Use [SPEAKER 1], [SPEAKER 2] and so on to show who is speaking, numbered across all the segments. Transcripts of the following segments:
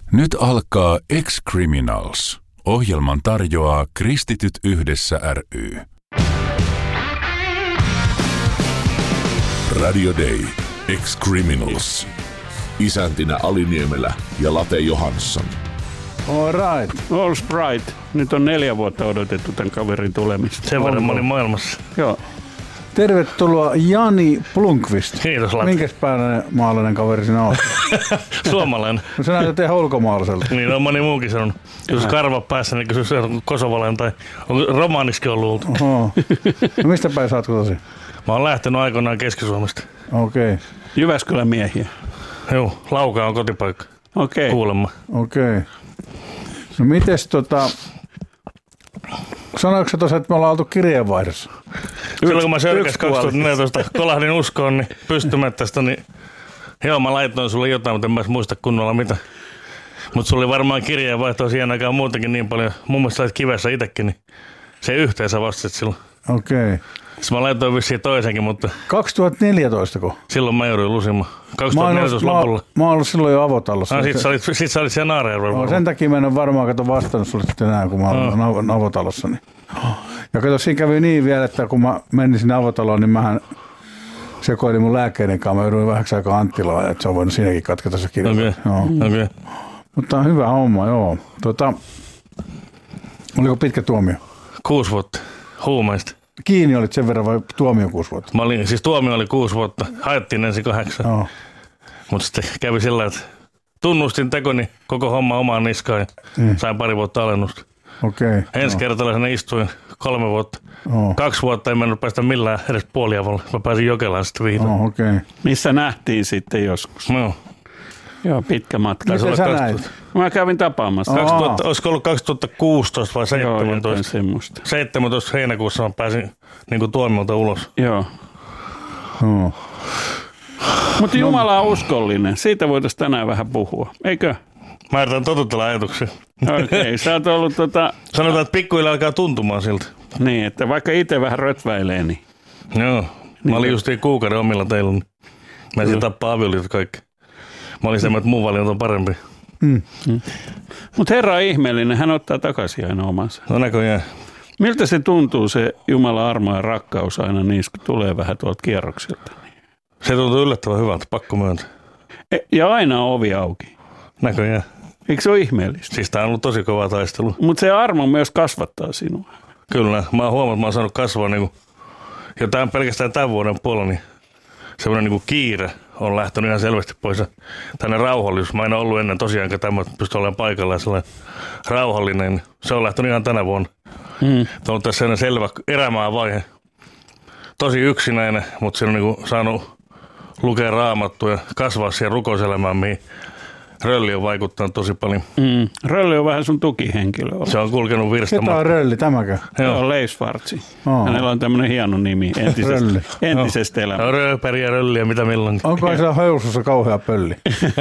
[SPEAKER 1] Nyt alkaa Ex-Criminals. Ohjelman tarjoaa Kristityt yhdessä ry. Radio Day. Ex-Criminals.
[SPEAKER 2] Isäntinä Ali Niemelä ja Late Johansson.
[SPEAKER 3] All right. Nyt on 4 vuotta odotettu tämän kaverin tulemista.
[SPEAKER 4] Sen verran mä olin maailmassa.
[SPEAKER 3] Joo.
[SPEAKER 5] Tervetuloa Jani Blomqvist.
[SPEAKER 4] Kiitos, Latte.
[SPEAKER 5] Minkäs päällainen maalainen kaveri sinä olet?
[SPEAKER 4] Suomalainen.
[SPEAKER 5] No sä näytät ihan ulkomaalaiselta.
[SPEAKER 4] Niin on moni muukin sanonut. Jos karva päässä, niin kysyisi kosovalainen tai romaaniksikin ollut oltu.
[SPEAKER 5] Oho. No mistä päin sä oot kotosi?
[SPEAKER 4] Mä oon lähtenyt aikoinaan Keski-Suomesta.
[SPEAKER 5] Okei. Okay.
[SPEAKER 3] Jyväskylän miehiä.
[SPEAKER 4] Joo, Laukaa on kotipaikka.
[SPEAKER 3] Okei.
[SPEAKER 4] Kuulemma.
[SPEAKER 5] Okei. No mites sanoitko sä tuossa, että me ollaan oltu kirjeenvaihdossa?
[SPEAKER 4] Silloin kun mä sörkäs 2014 kolahdin uskoon, niin pystymättästä, niin joo, mä laitoin sulle jotain, mutta en mä muista kunnolla mitä. Mutta sulla oli varmaan kirjeenvaihtoa siihen aikaan muutenkin niin paljon. Mun mielestä sait kivessä itsekin, niin se yhteensä vastasit silloin.
[SPEAKER 5] Okei.
[SPEAKER 4] Sitten mä laitoin vissiin toisenkin, mutta
[SPEAKER 5] 2014ko?
[SPEAKER 4] silloin mä jouduin lusimaan. 2014 lopulla.
[SPEAKER 5] Mä oon ollut silloin jo avotalossa.
[SPEAKER 4] Sit sä olit siellä Naarajärvellä.
[SPEAKER 5] No, sen takia mä en ole varmaan vastannut sulle sitten enää, kun mä oon avotalossa. Niin. Ja kato, siinä kävi niin vielä, että kun mä menin sinne avotaloon, niin mähän sekoilin mun lääkkeiden kanssa. Mä jouduin vähäksi aikaa Anttilaan, että se on voinut siinäkin katketa se kirja.
[SPEAKER 4] Okei.
[SPEAKER 5] Mutta on hyvä homma, joo. Oliko pitkä tuomio?
[SPEAKER 4] 6 vuotta huumeista.
[SPEAKER 5] Kiinni olit sen verran vai tuomio 6 vuotta?
[SPEAKER 4] Siis tuomio oli 6 vuotta. Haettiin ensin 8.
[SPEAKER 5] Joo.
[SPEAKER 4] Mutta sitten kävi sillä, että tunnustin tekoni koko homma omaan niskaan ja sain 2 vuotta alennusta.
[SPEAKER 5] Okei.
[SPEAKER 4] Ensikertalaisena istuin 3 vuotta. 2 vuotta ei mennyt päästä millään edes puoliavolle. Mä pääsin Jokelaan sitten vihdoin.
[SPEAKER 5] Okei.
[SPEAKER 3] Missä nähtiin sitten joskus?
[SPEAKER 4] No.
[SPEAKER 3] Joo, pitkä matka.
[SPEAKER 5] Miten sä näit?
[SPEAKER 3] Mä kävin tapaamassa.
[SPEAKER 4] Olisiko ollut 2016 vai 17?
[SPEAKER 3] Joo, semmoista.
[SPEAKER 4] 17 heinäkuussa mä pääsin niin tuomiolta ulos.
[SPEAKER 3] Joo. Mutta Jumala on uskollinen. Siitä voitaisiin tänään vähän puhua. Eikö?
[SPEAKER 4] Mä yritän totutella ajatuksia.
[SPEAKER 3] Okei, sä oot ollut
[SPEAKER 4] Sanotaan, että pikkuhiljaa alkaa tuntumaan siltä.
[SPEAKER 3] Niin, että vaikka itse vähän rötväilee, niin.
[SPEAKER 4] Joo. Mä olin justiin kuukauden omilla teillä. Niin mä ensin tappaa avioliitot kaikki. Mä olin semmoinen, että mun valinta on parempi.
[SPEAKER 3] Mutta Herra on ihmeellinen, hän ottaa takaisin aina omansa.
[SPEAKER 4] No näköjään.
[SPEAKER 3] Miltä se tuntuu se Jumalan armo ja rakkaus aina niin, kun tulee vähän tuolta kierroksilta?
[SPEAKER 4] Se tuntuu yllättävän hyvältä, pakko myöntää.
[SPEAKER 3] Ja aina on ovi auki.
[SPEAKER 4] Näköjään.
[SPEAKER 3] Eikö se ole ihmeellistä?
[SPEAKER 4] Siis tää on ollut tosi kova taistelu.
[SPEAKER 3] Mutta se armo myös kasvattaa sinua.
[SPEAKER 4] Kyllä. Mä oon huomannut, että mä oon saanut kasvaa niin jo pelkästään tämän vuoden puolella, niin semmoinen niin kiire on lähtenyt ihan selvästi pois. Tänne rauhallisuus. Mä en ole ollut ennen tosiaankaan tämä, että pystyn olemaan paikalla ja sellainen rauhallinen. Se on lähtenyt ihan tänä vuonna. On ollut tässä sellainen selvä erämaavaihe. Tosi yksinäinen, mutta siinä on niin saanut lukea Raamattua ja kasvaa siihen rukouselämään, mihin Rölli on vaikuttanut tosi paljon.
[SPEAKER 3] Rölli on vähän sun tukihenkilö.
[SPEAKER 4] Se on kulkenut virstamaan.
[SPEAKER 5] Ketä on Rölli, tämäkö?
[SPEAKER 3] Joo, Leif Schwarzi. Hänellä on tämmöinen hieno nimi entisestä elämästä.
[SPEAKER 4] Rööpäriä, Rölliä, mitä milloinkin.
[SPEAKER 5] Onko siellä höysussa kauhea pölli?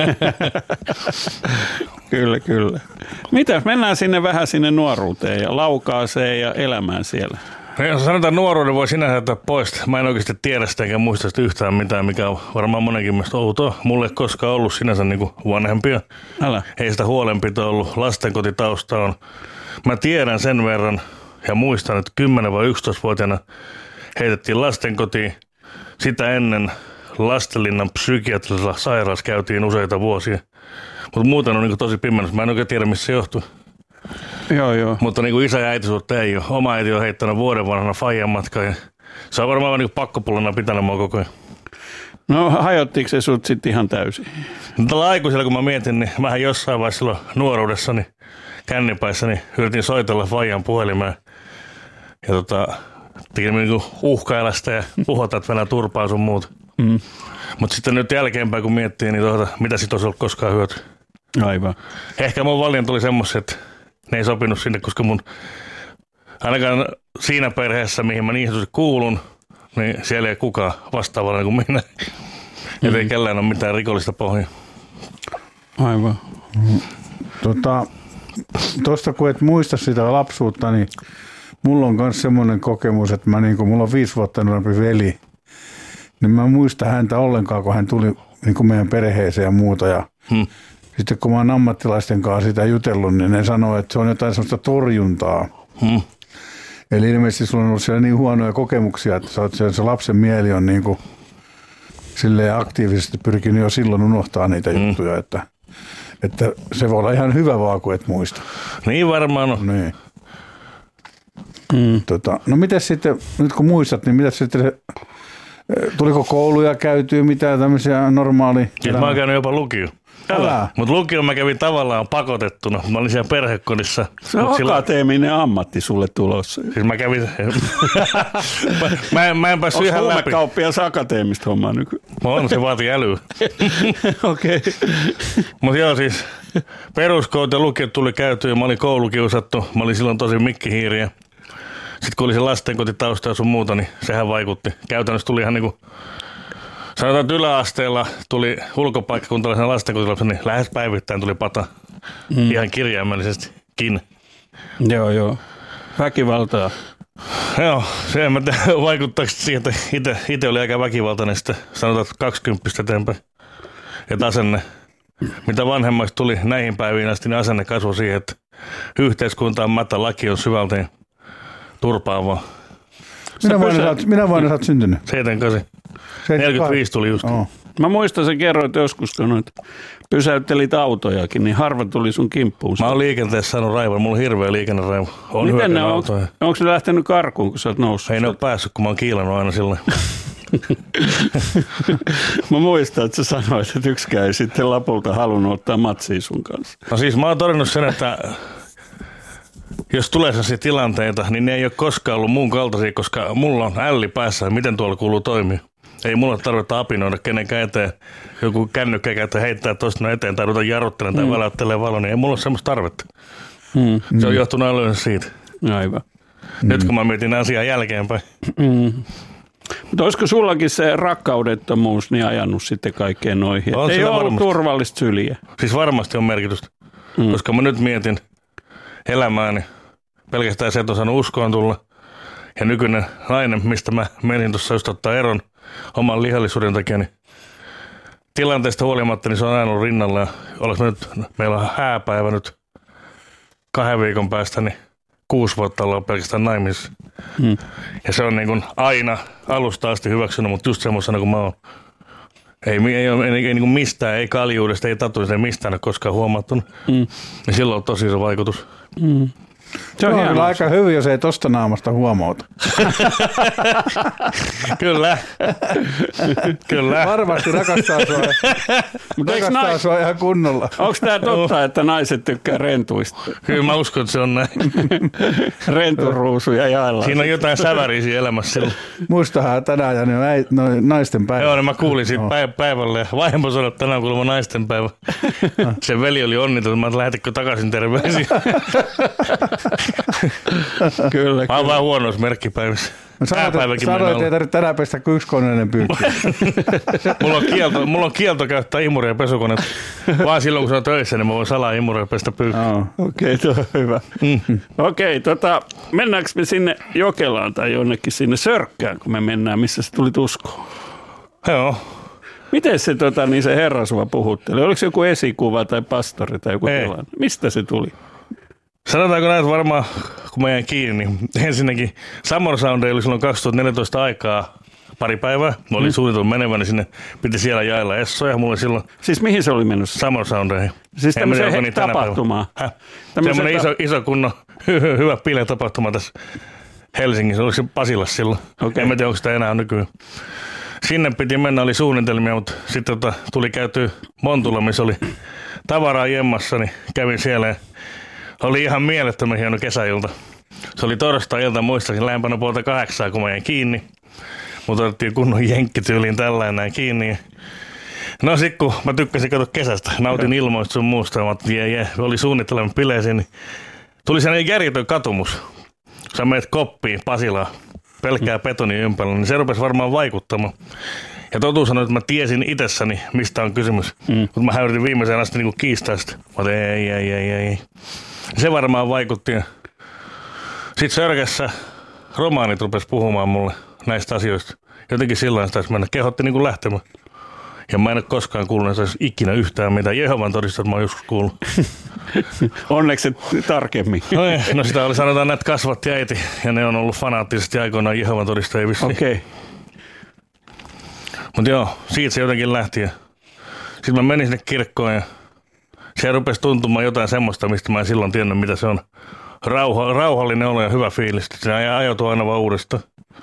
[SPEAKER 3] Kyllä. Mitäs, mennään sinne nuoruuteen ja Laukaaseen ja elämään siellä.
[SPEAKER 4] Jos sanotaan nuoruuden voi sinänsä jättää pois. Mä en oikeasti tiedä sitä enkä muista sitä yhtään mitään, mikä on varmaan monenkin mielestä outoa. Mulle ei koskaan ollut sinänsä niin vanhempia. Ei sitä huolenpitoa ollut. Lastenkotitausta on. Mä tiedän sen verran ja muistan, että 10- vai 11-vuotiaana heitettiin lastenkotiin. Sitä ennen Lastenlinnan psykiatrisella sairaalassa käytiin useita vuosia. Mutta muuten on niin tosi pimennyt. Mä en oikein tiedä, missä se johtuu.
[SPEAKER 3] Joo.
[SPEAKER 4] Mutta niin kuin isä ja äiti suhteen ei ole. Oma äiti on heittänyt vuoden vanhana faijan matkaan ja se on varmaan niin pakkopullona pitänyt mua koko ajan.
[SPEAKER 3] No hajottiinko se sut sitten ihan täysin?
[SPEAKER 4] Tällä aikuisella kun mä mietin, niin vähän jossain vaiheessa silloin nuoruudessani kännipäissä, niin yritin soitella faijan puhelimeen ja tekin niin uhkailla sitä ja puhota, että venää turpaa sun muut. Mutta sitten nyt jälkeenpäin kun miettii, niin mitä sit olisi ollut koskaan hyöty.
[SPEAKER 3] Aivan.
[SPEAKER 4] Ehkä mun valinta tuli semmoisia, että ne ei sopinut sinne, koska mun ainakaan siinä perheessä, mihin mä niin kuulun, niin siellä ei kukaan vastaavalla kuin minä. Että ei kellään ole mitään rikollista pohjaa.
[SPEAKER 3] Aivan.
[SPEAKER 5] Tuosta kun et muista sitä lapsuutta, niin mulla on myös semmoinen kokemus, että mulla on 5 vuotta nuorempi veli. Niin mä en muista häntä ollenkaan, kun hän tuli meidän perheeseen ja muuta. Ja sitten kun mä oon ammattilaisten kanssa sitä jutellut, niin ne sanoo, että se on jotain sellaista torjuntaa. Eli ilmeisesti sulla on ollut siellä niin huonoja kokemuksia, että se lapsen mieli on niin kuin silleen aktiivisesti pyrkinyt jo silloin unohtaa niitä juttuja, että se voi olla ihan hyvä vaan, kun et muista.
[SPEAKER 4] Niin varmaan on.
[SPEAKER 5] Niin. No mitäs sitten, nyt kun muistat, niin mitäs sitten tuliko kouluja käytyä, mitään tämmöisiä normaalia?
[SPEAKER 4] Mä oon käynyt jopa lukio. Mutta lukio mä kävin tavallaan pakotettuna. Mä olin siellä perhekodissa.
[SPEAKER 3] Se on akateeminen ammatti sulle tulossa.
[SPEAKER 4] Siis mä kävin... mä en päässyt ihan läpi.
[SPEAKER 3] Onko huumekauppias akateemista hommaa nykyään?
[SPEAKER 4] On, se vaatii älyä.
[SPEAKER 3] Okei.
[SPEAKER 4] Mutta joo siis peruskoulut ja lukiot tuli käytyä. Mä olin koulukiusattu. Mä olin silloin tosi mikkihiiriä. Sitten kun oli se lastenkotitausta ja sun muuta, niin sehän vaikutti. Käytännössä tuli ihan niinku... Sanotaan, että yläasteella tuli ulkopaikkakuntalaisen lastenkotilapsen, niin lähes päivittäin tuli pata ihan kirjaimellisestikin.
[SPEAKER 3] Joo. Väkivaltaa.
[SPEAKER 4] Joo, se en mä tiedä, vaikuttaako siihen, että itse oli aika väkivaltainen sitten, sanotaan, että 20 eteenpäin. Että asenne, mitä vanhemmaksi tuli näihin päiviin asti, niin asenne kasvoi siihen, että yhteiskunta on mätä, laki on syvälteen turpaavaa.
[SPEAKER 5] Minä vuonna sä oot syntynyt?
[SPEAKER 4] 78. 45 tuli just.
[SPEAKER 5] Oh.
[SPEAKER 3] Mä muistan, sä kerroit joskus, kun pysäyttelit autojakin, niin harva tuli sun kimppuun.
[SPEAKER 4] Mä oon liikenteessä saanut raivon, mulla on hirveä liikenneraivo.
[SPEAKER 3] Miten ne on? Onko ne lähtenyt karkuun, kun sä oot noussut?
[SPEAKER 4] Ei ne ole päässyt, kun mä oon kiilannut aina silleen.
[SPEAKER 3] Mä muistan, että sä sanoit, että yksikään ei sitten lopulta halunnut ottaa matsia sun kanssa.
[SPEAKER 4] No siis mä oon todennut sen, että jos tulee sellaisia tilanteita, niin ne ei ole koskaan ollut mun kaltaisia, koska mulla on älli päässä, miten tuolla kuuluu toimia. Ei mulla tarvita apinoida kenenkään eteen. Joku kännykkä käyttää heittää toista eteen tai ruveta jarruttelemaan tai väläyttelee valo, niin ei mulla ole semmoista tarvetta. Se on johtunut älyensä siitä.
[SPEAKER 3] Aivan.
[SPEAKER 4] Nyt kun mä mietin asiaa jälkeenpäin.
[SPEAKER 3] Mutta olisiko sullakin se rakkaudettomuus niin ajanut sitten kaikkeen noihin? Ei ole ollut turvallista syliä.
[SPEAKER 4] Siis varmasti on merkitystä, koska mä nyt mietin elämääni pelkästään se, että on saanut uskoon tulla. Ja nykyinen nainen, mistä mä menin tuossa just ottaa eron oman lihallisuuden takia, niin tilanteesta huolimatta, niin se on aina ollut rinnalla. Ja meillä on hääpäivä nyt 2 viikon päästä, niin 6 vuotta ollaan pelkästään naimisissa. Ja se on niin kuin aina alusta asti hyväksynyt, mutta just semmoisena kuin mä oon. Ei niin kuin mistään, ei kaljuudesta, ei tatuista, ei mistään ole koskaan huomattunut. Ja silloin on tosi iso vaikutus.
[SPEAKER 5] Se on kyllä aika hyvin, jos ei tosta naamasta huomauta.
[SPEAKER 4] Kyllä.
[SPEAKER 5] Varmasti rakastaa sua ihan kunnolla.
[SPEAKER 3] Onko tämä totta, että naiset tykkää rentuista?
[SPEAKER 4] Kyllä mä uskon, että se on näin.
[SPEAKER 3] Renturuusuja jaellaan.
[SPEAKER 4] Siinä on jotain säväriä siinä elämässä silloin.
[SPEAKER 5] Muistahan tänään ja naisten päivä.
[SPEAKER 4] Joo, niin mä kuulin siitä päivälle. Vaimo sanoi, että tänään on kuulemma naisten päivä. Se veli oli onnitellut, mä lähetitkö takaisin terveisiä.
[SPEAKER 3] Kyllä.
[SPEAKER 4] Mä oon vähän huonoissa merkkipäivissä.
[SPEAKER 5] Sanoit, että ei tarvitse tänään pestä kuin 1 koneinen pyykki.
[SPEAKER 4] Mulla on kielto käyttää imuria ja pesukoneet. Vaan silloin, kun se on töissä, niin mä voin salaa imuria ja pestä pyykkiä.
[SPEAKER 3] Okei, tuo on hyvä. Okei, mennäänkö me sinne Jokelaan tai jonnekin sinne Sörkkään, kun me mennään, missä se tuli uskoon?
[SPEAKER 4] Joo.
[SPEAKER 3] Miten se, niin se herra sua puhutteli? Oliko se joku esikuva tai pastori tai joku tilanne? Mistä se tuli?
[SPEAKER 4] Sanotaanko näin, varmaan, kun mä jäin kiinni, niin ensinnäkin Summer Sounday oli silloin 2014 aikaa pari päivää. Mä olin suunnitellut menevänä sinne, piti siellä jaella essoja. Mulla silloin...
[SPEAKER 3] Siis mihin se oli mennyt?
[SPEAKER 4] Summer Sounday.
[SPEAKER 3] Siis tämmöiseen tapahtumaan?
[SPEAKER 4] Semmoinen iso kunnon, hyvä bileetapahtuma tässä Helsingissä. Oliko se Pasilassa silloin? Okay. En mä tiedä, onko sitä enää nykyään. Sinne piti mennä, oli suunnitelmia, mutta sitten tuli käytyä Montulla, missä oli tavaraa jemmassa, niin kävin siellä. Oli ihan mielettömän hieno kesäilta. Se oli torstai-ilta, muistaakseni lähempänä 7:30, kun mä jäin kiinni. Mutta otettiin kunnon jenkkityyliin tällainen näin kiinni. No sit kun mä tykkäsin katsoa kesästä, nautin ilmoista sun muusta, oli suunnittelema bileisiin, niin tuli sellainen järjetön katumus. Sä menet koppiin Pasilaan, pelkkää betoni ympärillä, niin se rupesi varmaan vaikuttamaan. Ja totuus on, että mä tiesin itsessäni, mistä on kysymys. Mutta mä häyritin viimeiseen asti niin kiistää sitä. Mä otin, ei. Se varmaan vaikutti. Sitten Sörkässä romaanit rupesi puhumaan mulle näistä asioista. Jotenkin silloin sitä mennä. Kehotti niin kuin lähtemään. Ja mä en ole koskaan kuullut näistä ikinä yhtään mitään. Jehovan todistajat mä oon joskus kuullut.
[SPEAKER 3] Onneksi tarkemmin.
[SPEAKER 4] No sitä oli sanotaan, että kasvatti äiti ja ne on ollut fanaattisesti aikoinaan Jehovan todistajia vissiin.
[SPEAKER 3] Okei. Okay.
[SPEAKER 4] Mutta joo, siitä se jotenkin lähti. Sitten mä menin sinne kirkkoon ja se rupesi tuntumaan jotain semmoista, mistä mä en silloin tiennyt, mitä se on. Rauhallinen olo ja hyvä fiilis. Se ajoitui aina vaan uudestaan.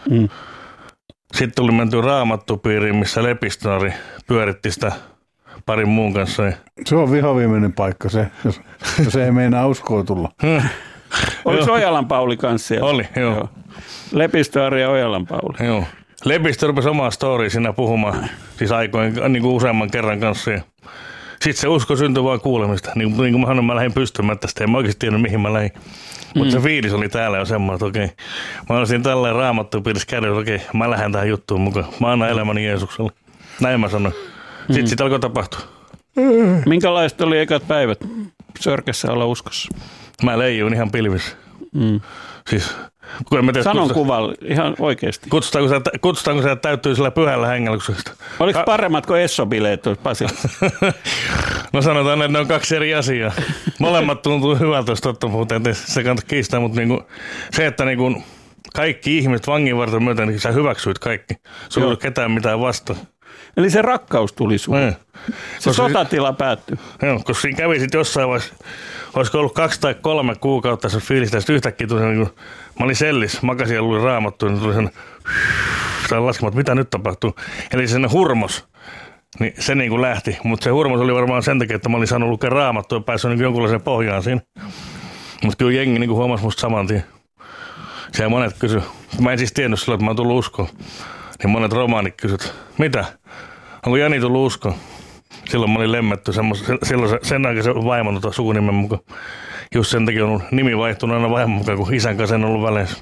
[SPEAKER 4] Sitten tuli menty Raamattupiiriin, missä Lepistönari pyöritti sitä parin muun kanssa.
[SPEAKER 5] Se on vihoviimeinen paikka se, jos ei meinaa uskoa tulla.
[SPEAKER 3] Oliko Ojalan Pauli kanssa siellä?
[SPEAKER 4] Oli, joo.
[SPEAKER 3] Lepistönari ja Ojalan Pauli.
[SPEAKER 4] Joo. Lepistö rupesi omaa storya siinä puhumaan, siis aikoin niin kuin useamman kerran kanssa. Sitten se usko syntyi vaan kuulemista. Niin kuin mä sanoin, mä lähdin pystymään tästä, en mä oikeasti tiennyt mihin mä lähdin. Mutta se fiilis oli täällä jo semmoinen, että okei. Mä olisin tällainen Raamattupiirissä käydä, okei, mä lähden tähän juttuun mukaan. Mä annan elämäni Jeesukselle. Näin mä sanoin. Sitten alkoi tapahtua.
[SPEAKER 3] Minkälaiset oli ekat päivät Sörkässä olla uskossa?
[SPEAKER 4] Mä leijuin ihan pilvissä. Siis,
[SPEAKER 3] sanon kuvalla ihan oikeasti.
[SPEAKER 4] Kutsutaanko se täyttyy sillä pyhällä hengellä?
[SPEAKER 3] Oliko paremmat kuin Esso-bileet tuossa Pasilassa?
[SPEAKER 4] No sanotaan, että ne on kaksi eri asiaa. Molemmat tuntuu hyvältä, jos totta puhutaan, ettei se kannata kiistää, mutta niinku, se, että niinku kaikki ihmiset vanginvarton myötä, niin sä hyväksyit kaikki. Sulla ei ollut ketään mitään vastaan.
[SPEAKER 3] Eli se rakkaus tuli sulle. Se sotatila päättyi.
[SPEAKER 4] Joo, koska siinä kävi sitten jossain vaiheessa, olisiko ollut 2 tai 3 kuukautta se fiilistä, sitten yhtäkkiä tuli niin kuin, mä olin sellis, makasin ja luin Raamattua, niin tuli sen laskemaan, että mitä nyt tapahtuu. Eli sen hurmos, niin se niin kuin lähti, mutta se hurmos oli varmaan sen takia, että mä olin saanut lukea Raamattua ja päässyt niin jonkunlaiseen pohjaan siinä. Mutta kyllä jengi niin kuin huomasi musta saman tien. Siellä monet kysyi, mä en siis tiennyt silloin, että mä oon tullut uskoon. Niin monet romaanit kysyt, mitä? Onko Jani tullut uskoon? Silloin mä olin lemmetty silloin sen aikaisen vaimon sukunimen mukaan. Just sen takia on nimi vaihtunut aina vaimon mukaan, kun isän kanssa en ollut väleissä.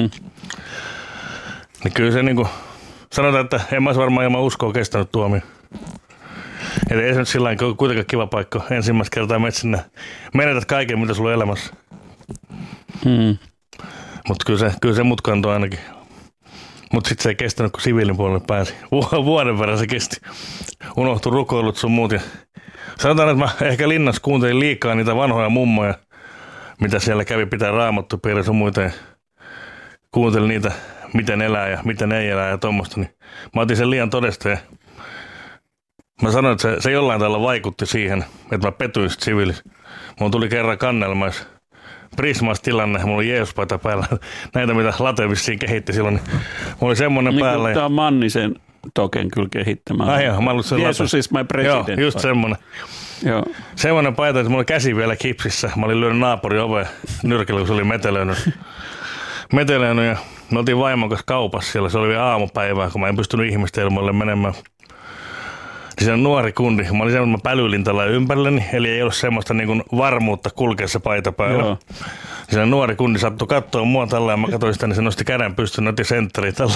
[SPEAKER 4] Niin kyllä se niinku, sanotaan, että en mä olisi varmaan ilman uskoa kestänyt tuomio. Eli ei se nyt sillä lailla kuitenkaan kiva paikka. Ensimmäistä kertaa menetät kaiken, mitä sulla on elämässä. Mutta kyllä se mutkantoi ainakin. Mutta sitten se ei kestänyt, kun siviilin puolelle pääsi. Vuoden verran se kesti. Unohtui rukoilut sun muut. Ja sanotaan, että mä ehkä linnassa kuuntelin liikaa niitä vanhoja mummoja, mitä siellä kävi pitää Raamattupiirissä sun muita. Ja kuuntelin niitä, miten elää ja miten ei elää ja tuommoista. Niin mä otin sen liian todesta ja mä sanoin, että se jollain tavalla vaikutti siihen, että mä petyin sit siviilissä. Mulla tuli kerran kannelmais. Prismas tilanne, mulla oli Jeesus-paita päällä. Näitä, mitä Late vissiin kehitti silloin, niin mulla oli semmoinen niin päällä.
[SPEAKER 3] Tämä on Mannisen Token kyllä kehittämään.
[SPEAKER 4] Joo, mä
[SPEAKER 3] Jeesus is my president.
[SPEAKER 4] Joo, just semmoinen. Joo. Semmoinen paita, että mulla oli käsi vielä kipsissä. Mä olin lyönyt naapurin oveen nyrkillä, kun se oli metelöinyt ja me oltiin vaimon kanssa kaupassa siellä. Se oli vielä aamupäivää, kun mä en pystynyt ihmisten ilmoille menemään. Niin se on nuori kundi. Mä olin semmoinen, mä pälyilin tällä ympärilleni, eli ei ollut semmoista niin kuin varmuutta kulkea se paita päällä. Joo. Se nuori kundi sattui katsoa mua tällä ja mä katsoin sitä, niin se nosti käden pystyyn, otti sentteri tällä.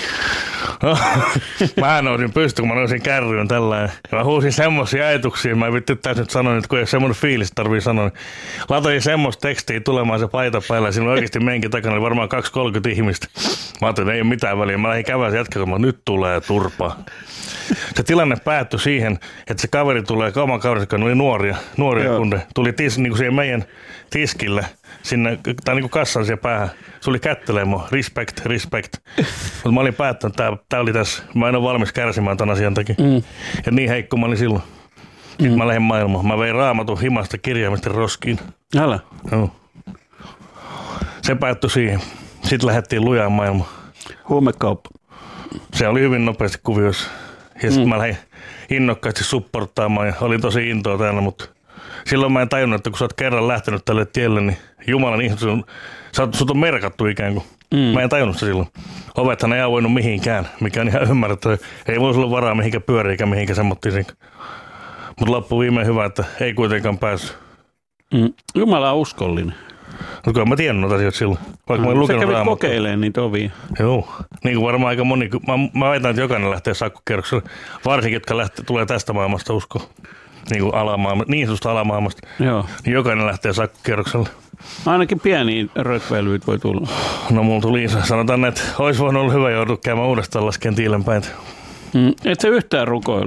[SPEAKER 4] Mä nousin pystyyn, kun mä nousin kärryyn tällä. Ja mä huusin semmoisia ajatuksia, mä en vittu täysin nyt sanoa, että kun ei semmoinen fiilis tarvii sanoa. Niin latoin semmoista tekstiä tulemaan se paita päällä ja siinä oikeasti menkin takana oli varmaan 2-30 ihmistä. Mä ajattelin, että ei ole mitään väliä. Mä lähdin kävänsä jatkamaan, että nyt tulee turpaa. Se tilanne päättyi siihen, että se kaveri tulee, oman kaverin, joka oli nuoria kunde, tuli niin kuin siihen meidän tiskille, sinne, tai niin kuin kassan siihen päähän. Se oli kättelee mua, respect. Mutta mä olin päättänyt, että tää oli tässä, mä en ole valmis kärsimään tämän asian takia. Ja niin heikko mä olin silloin. Sitten mä lähdin maailmaan. Mä vein Raamatun himasta kirjaimisten roskiin.
[SPEAKER 3] Älä?
[SPEAKER 4] Joo. Se päättyi siihen. Sitten lähdettiin lujaan maailmaan.
[SPEAKER 3] Huumekauppa.
[SPEAKER 4] Se oli hyvin nopeasti kuvioissa. Ja sitten mä lähdin innokkaasti supporttaamaan ja olin tosi intoa täällä, mutta silloin mä en tajunnut, että kun sä oot kerran lähtenyt tälle tielle, niin Jumalan ihminen, sut on merkattu ikään kuin. Mä en tajunnut se silloin. Ovethan ei avoinut mihinkään, mikä on ihan ymmärrettävä. Ei voi olla varaa mihinkä pyöriä eikä mihinkä semmoittiin. Mutta loppu viimein hyvä, että ei kuitenkaan päässyt.
[SPEAKER 3] Jumala on uskollinen.
[SPEAKER 4] Mutta kun en mä tiennyt noita asioita silloin. Vaikka mä olin lukenut
[SPEAKER 3] Raamattua. Sä kävit kokeilemaan niitä ovia.
[SPEAKER 4] Joo. Niin kuin varmaan aika moni. Mä väitän, että jokainen lähtee sakkokierrokselle. Varsinkin, jotka tulee tästä maailmasta uskoon. Niin kuin niin sanotusta alamaailmasta. Joo. Niin jokainen lähtee sakkokierrokselle.
[SPEAKER 3] Ainakin pieniä rökväilyitä voi tulla.
[SPEAKER 4] No mulla tuli iso. Sanotaan, että olisi voinut olla hyvä joutua käymään uudestaan laskeen tiilen päin.
[SPEAKER 3] Et sä yhtään rukoillut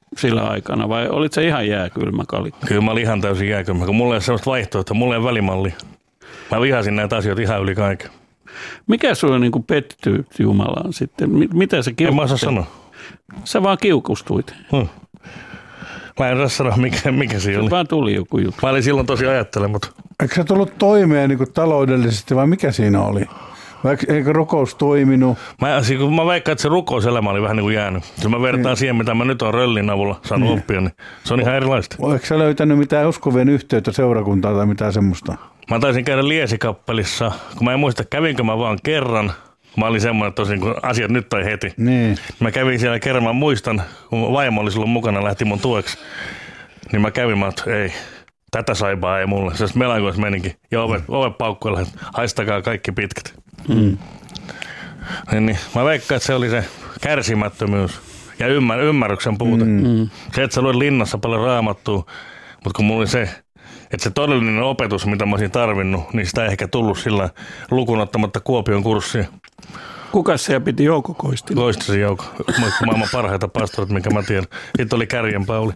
[SPEAKER 3] sillä aikana vai olit se ihan jääkylmä kalikka?
[SPEAKER 4] Kyllä mä olin ihan täysin jääkylmä, kun mulla ei ole sellaista vaihtoehtoa, mulla ei ole välimallia. Mä vihasin näitä asioita ihan yli kaiken.
[SPEAKER 3] Mikä sulla niin kuin pettyy Jumalaan sitten? Mitä se kiukustelit?
[SPEAKER 4] En mä osaa sanoa.
[SPEAKER 3] Sä vaan kiukustuit.
[SPEAKER 4] Mä en osaa sanoa, mikä siinä oli.
[SPEAKER 3] Vaan tuli joku juttu.
[SPEAKER 4] Mä olin silloin tosi ajattelematon.
[SPEAKER 5] Eikö sä tullut toimeen niin kuin taloudellisesti vai mikä siinä oli? Vai eikö rukous toiminut?
[SPEAKER 4] Mä veikkaan, että se rukouselämä oli vähän niin kuin jäänyt. Jos mä vertaan siihen, mitä mä nyt on röllin avulla saanut oppia, niin se on ihan erilaista.
[SPEAKER 5] Eikö sä löytänyt mitään uskovien yhteyttä seurakuntaa tai mitään semmoista?
[SPEAKER 4] Mä taisin käydä Liesikappelissa, kun mä en muista, kävinkö mä vaan kerran. Mä olin semmoinen, että tosin kun asiat nyt tai heti.
[SPEAKER 5] Niin.
[SPEAKER 4] Mä kävin siellä kerran, mä muistan, kun vaimo oli silloin mukana, lähti mun tueksi. Niin mä kävin, että ei, tätä saipaa ei mulle. Se melankois meninkin. Ja ovet paukkuilla, että haistakaa kaikki pitkät. Niin, mä veikkaan, että se oli se kärsimättömyys ja ymmärryksen puute. Se, että sä luet linnassa paljon raamattua, mutta kun mulla oli se, että se todellinen opetus, mitä mä olisin tarvinnut, niin sitä ei ehkä tullut sillä lukuun ottamatta Kuopion kurssia.
[SPEAKER 3] Kuka siellä piti Jouko Koistinen?
[SPEAKER 4] Koistisen Jouko, maailman parhaita pastorit, minkä mä tiedän. Sitten oli Kärjen Pauli.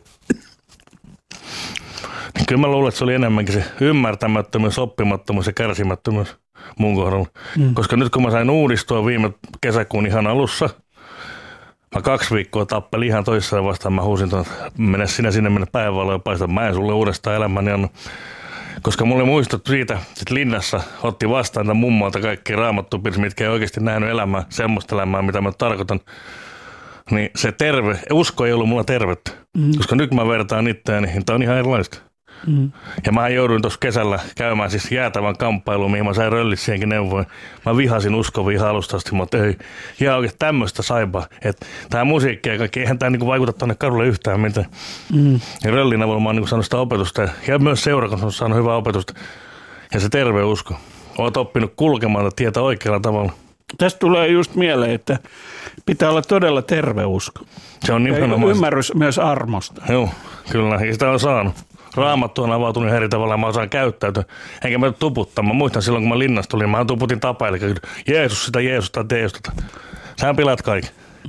[SPEAKER 4] Niin kyllä mä luulen, että se oli enemmänkin se ymmärtämättömyys, oppimattomuus ja kärsimättömyys mun kohdalla. Koska nyt kun mä sain uudistua viime kesäkuun ihan alussa, mä 2 viikkoa tappelin ihan toissaan vastaan. Mä huusin, että mene sinne päivävaloon ja paista. Mä en sulle uudestaan elämäni anna. Koska mulle muistot siitä, että linnassa otti vastaan tämän mummoilta kaikki raamattupiirsi, mitkä ei oikeasti nähnyt elämää, semmoista elämää, mitä mä tarkoitan. Niin se usko ei ollut mulla tervettä. Koska nyt mä vertaan itseäni, niin tää on ihan erilaista. Ja mä jouduin tuossa kesällä käymään siis jäätävän kamppailuun, mihin mä sain röllissä siihenkin neuvoin. Mä vihasin uskovia ihan alusta asti, mutta ei, ihan oikeasti tämmöistä saipaa. Että tää musiikki ja kaikki, eihän tää niinku vaikuta tonne kadulle yhtään mitään. Ja röllin avulla mä oon niinku saanut sitä opetusta ja myös seurakunnassa on saanut hyvää opetusta. Ja se terve usko. Oot oppinut kulkemaan tätä tietä oikealla tavalla.
[SPEAKER 3] Tästä tulee just mieleen, että pitää olla todella terve usko.
[SPEAKER 4] Se on nimenomaan.
[SPEAKER 3] Ymmärrys myös armosta.
[SPEAKER 4] Joo, kyllä. Ja sitä on saanut. Raamattu on avautunut eri tavalla, mä osaan käyttäytyä. Enkä mä tuputtaa. Mä muistan silloin, kun mä linnasta tulin, mä tuputin tapaille. Jeesus sitä, Jeesusta, tee Jeesusta. Sähän pilaat kaiken.